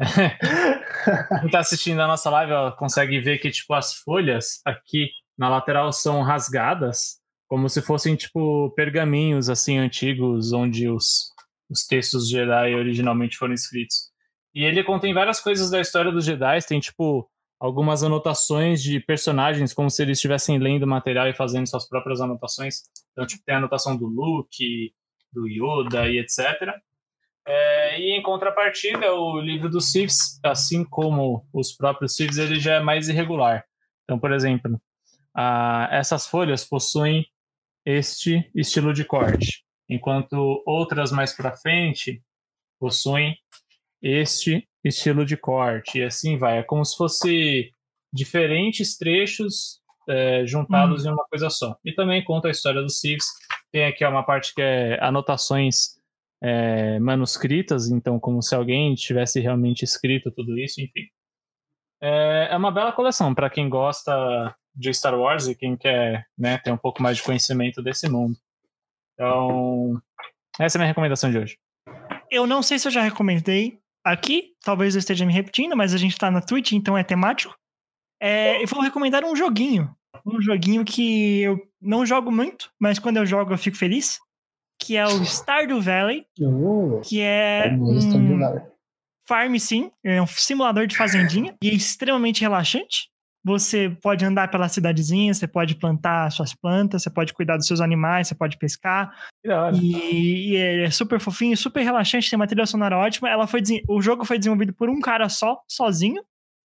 Quem está assistindo a nossa live ó, consegue ver que tipo, as folhas aqui na lateral são rasgadas, como se fossem tipo pergaminhos assim, antigos, onde os, os textos Jedi originalmente foram escritos. E ele contém várias coisas da história dos Jedi, tem tipo algumas anotações de personagens, como se eles estivessem lendo o material e fazendo suas próprias anotações. Então, tipo, tem a anotação do Luke, do Yoda e etcétera. É, e em contrapartida, o livro dos Siths, assim como os próprios Siths, ele já é mais irregular. Então, por exemplo, a, essas folhas possuem este estilo de corte, enquanto outras mais para frente possuem este estilo de corte, e assim vai. É como se fosse diferentes trechos é, juntados hum. em uma coisa só. E também conta a história dos Siths. Tem aqui uma parte que é anotações é, manuscritas, então como se alguém tivesse realmente escrito tudo isso, enfim. É, é uma bela coleção para quem gosta de Star Wars e quem quer, né, ter um pouco mais de conhecimento desse mundo. Então, essa é a minha recomendação de hoje. Eu não sei se eu já recomendei aqui, talvez eu esteja me repetindo, mas a gente tá na Twitch, então é temático. É, eu vou recomendar um joguinho. Um joguinho que eu não jogo muito, mas quando eu jogo eu fico feliz. Que é o Stardew Valley. Uh, que é um farm sim, é um simulador de fazendinha. E é extremamente relaxante. Você pode andar pela cidadezinha, você pode plantar suas plantas, você pode cuidar dos seus animais, você pode pescar. E, e é super fofinho, super relaxante, tem uma trilha sonora ótima. Ela foi, o jogo foi desenvolvido por um cara só, sozinho.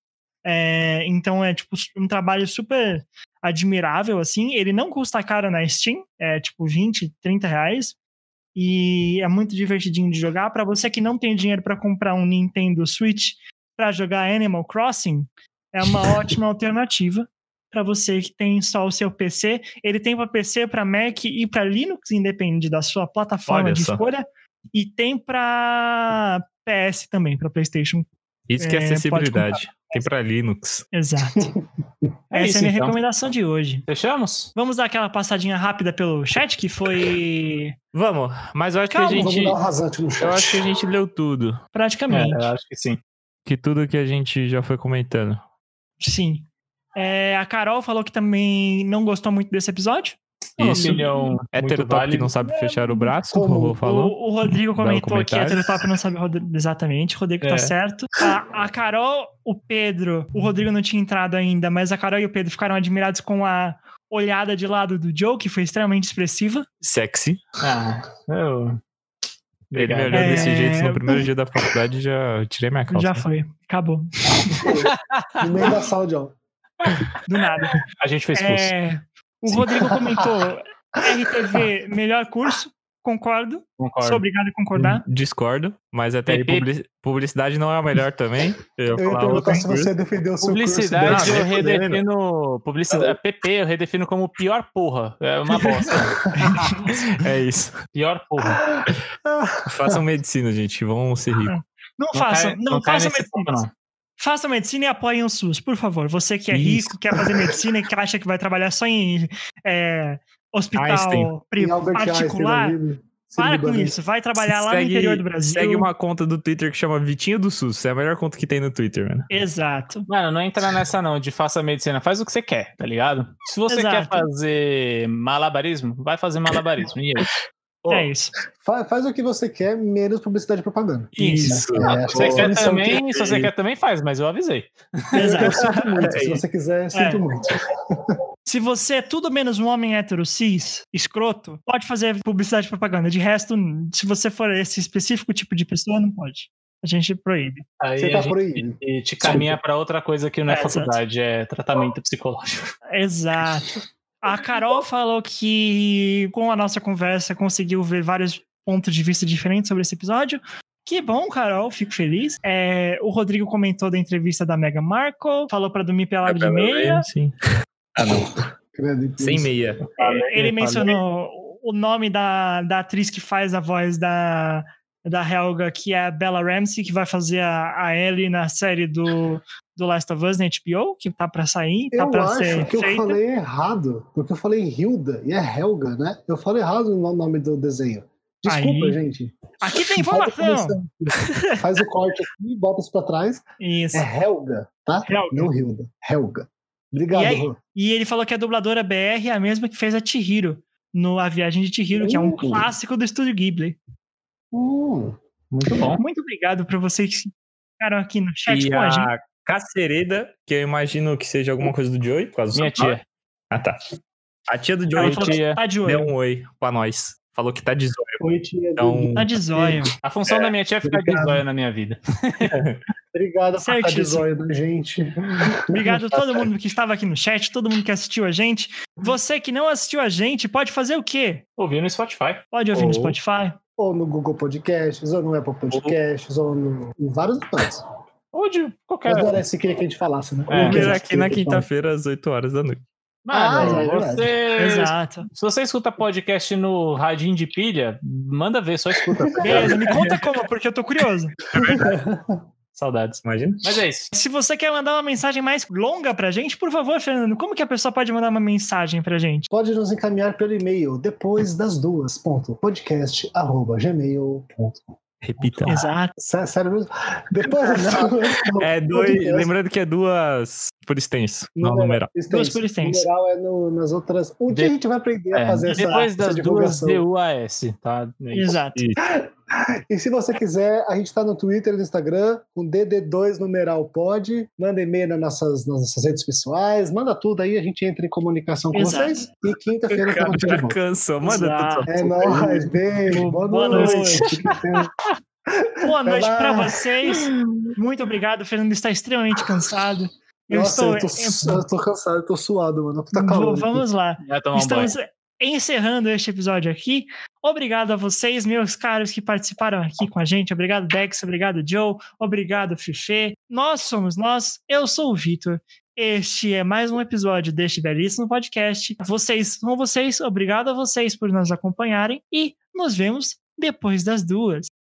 É, então é tipo um trabalho super admirável, assim. Ele não custa caro na Steam, é tipo vinte, trinta reais. E é muito divertidinho de jogar. Para você que não tem dinheiro para comprar um Nintendo Switch para jogar Animal Crossing, é uma ótima alternativa para você que tem só o seu P C. Ele tem para P C, para Mac e para Linux, independe da sua plataforma Olha de só. escolha. E tem para P S também, para PlayStation. Isso que é acessibilidade. Tem para Linux. Exato. É Essa isso, é a minha então. recomendação de hoje. Fechamos? Vamos dar aquela passadinha rápida pelo chat, que foi... Vamos, mas eu acho Calma, que a gente... Vamos dar um rasante no chat. Eu acho que a gente leu tudo. Praticamente. É, eu acho que sim. Que tudo que a gente já foi comentando. Sim. É, a Carol falou que também não gostou muito desse episódio. Isso. Opinião Hétero top que não sabe fechar o braço, o Rô falou. O, o Rodrigo comentou que comentário. hétero top não sabe rodar. Exatamente, o Rodrigo É. tá certo. A, a Carol, o Pedro, o Rodrigo não tinha entrado ainda, mas a Carol e o Pedro ficaram admirados com a olhada de lado do Joe, que foi extremamente expressiva. Sexy. Ah, eu... Ele me Obrigado. olhou É. desse jeito no primeiro dia da faculdade, já tirei minha calça. Já foi, acabou. No meio da sala de aula. Do nada. A gente foi expulso. É, o Sim. Rodrigo comentou: R T V, melhor curso. Concordo. Concordo. Sou obrigado a concordar. Discordo, mas até aí publici- publicidade não é a melhor também. Eu ia Eu ia falar outra perguntar se coisa. você defendeu o seu Publicidade curso. eu Não, nem fudendo. redefino. Publicidade, P P eu redefino como pior porra. É uma bosta. É isso. Pior porra. Façam medicina, gente. Vão ser ricos. Não, Não façam, cai- não, não cai façam nesse medicina. ponto, não. Façam medicina e apoiem o SUS, por favor. Você que é Isso. rico, quer fazer medicina e que acha que vai trabalhar só em é, hospital Einstein. pri- Em Albert particular, Einstein, da vida. para Sírio com Libanês. isso. Vai trabalhar lá Segue- no interior do Brasil. Segue uma conta do Twitter que chama Vitinho do SUS. É a melhor conta que tem no Twitter, mano. Exato. Mano, não entra nessa não, de faça medicina. Faz o que você quer, tá ligado? Se você Exato. quer fazer malabarismo, vai fazer malabarismo. E aí? Pô, É isso. Fa- Faz o que você quer, menos publicidade e propaganda. Isso. É, se você a quer definição também, que- se você quer também faz, mas eu avisei. Eu Exato. sinto muito. Se É você quiser, sinto É. muito. Se você é tudo menos um homem hétero cis, escroto, pode fazer publicidade e propaganda. De resto, se você for esse específico tipo de pessoa, não pode. A gente proíbe. Aí Você tá a gente proibido. te, te caminha pra outra coisa que não é, É, faculdade, é tratamento psicológico. Exato. A Carol falou que com a nossa conversa conseguiu ver vários pontos de vista diferentes sobre esse episódio. Que bom, Carol, fico feliz. É, o Rodrigo comentou da entrevista da Meghan Markle, falou pra dormir pelado de meia. Sim. Ah, não. Credo, Sem meia. É, ele mencionou o nome da, da atriz que faz a voz da da Helga, que é a Bella Ramsey, que vai fazer a, a Ellie na série do, do Last of Us na H B O, que tá pra sair, tá eu pra acho ser que feita. eu falei errado, porque eu falei Hilda e é Helga, né? Eu falei errado no nome do desenho. Desculpa, Aí. gente. Aqui tem informação! Faz o corte aqui, bota isso pra trás. Isso. É Helga, tá? Helga. Não Hilda. Helga. Obrigado, E, aí, Rô. e ele falou que a dubladora B R é a mesma que fez a Chihiro, no A Viagem de Chihiro, que é um Hum. clássico do Estúdio Ghibli. Hum, muito bom. Muito obrigado pra vocês que ficaram aqui no chat E com a gente. a Cacereda, que eu imagino que seja alguma coisa do Joey, por causa do Minha seu nome. tia. Ah, tá. A tia do Ela Joey falou que tia. tá de deu olho. um oi pra nós. Falou que tá de zóio. Oi, tia. Então, Tá de zóio. A função da minha tia é ficar de Obrigado. zóio na minha vida. Obrigado por estar de Certíssimo. zóio da gente. Obrigado a todo mundo que estava aqui no chat, todo mundo que assistiu a gente. Você que não assistiu a gente, pode fazer o quê? Ouviu no Spotify. Pode ouvir no Ou- Spotify. Ou no Google Podcasts, ou no Apple Podcasts, ou no, em vários lugares. Ou de qualquer... Mas não era esse que queria que a gente falasse, né? É, vamos ver Queria aqui na que a gente quinta-feira, às oito horas da noite. Ah, Mano, é verdade. você... Exato. Se você escuta podcast no radinho de pilha, manda ver, só escuta. Beleza, me conta como, porque eu tô curioso. Saudades. Imagina. Mas é isso. Se você quer mandar uma mensagem mais longa pra gente, por favor, Fernando, como que a pessoa pode mandar uma mensagem pra gente? Pode nos encaminhar pelo e-mail depois das duas, ponto, podcast, arroba, gmail, ponto com. Repita. Exato. Sé- Sério mesmo? Depois das duas. É dois. podcast, Lembrando que é duas por extenso, não numeral- numeral. extenso. Duas por extenso. Numeral é no- nas outras. Um dia De- a gente vai aprender a É, fazer essa, depois essa das duas, divulgação. D U A S, tá? É isso. Exato. E se você quiser, a gente tá no Twitter e no Instagram, com D D dois numeral pod. Manda e-mail nas nossas, nas nossas redes pessoais, manda tudo aí, a gente entra em comunicação com Exato. vocês. E quinta-feira Cara, estamos tudo já de volta. cansou. Manda Exato. tudo. É nóis, beijo, boa, Boa noite. noite. Boa noite Vai lá. pra vocês. Muito obrigado. O Fernando está extremamente cansado. Eu Nossa, estou. eu, tô, eu tô cansado, eu tô suado, mano. Tá calor. aqui. Vamos lá. Vai tomar um Estamos banho. encerrando este episódio aqui. Obrigado a vocês, meus caros, que participaram aqui com a gente. Obrigado, Dex. Obrigado, Joe. Obrigado, Fife. Nós somos nós. Eu sou o Vitor. Este é mais um episódio deste belíssimo podcast. Vocês são vocês. Obrigado a vocês por nos acompanharem. E nos vemos depois das duas.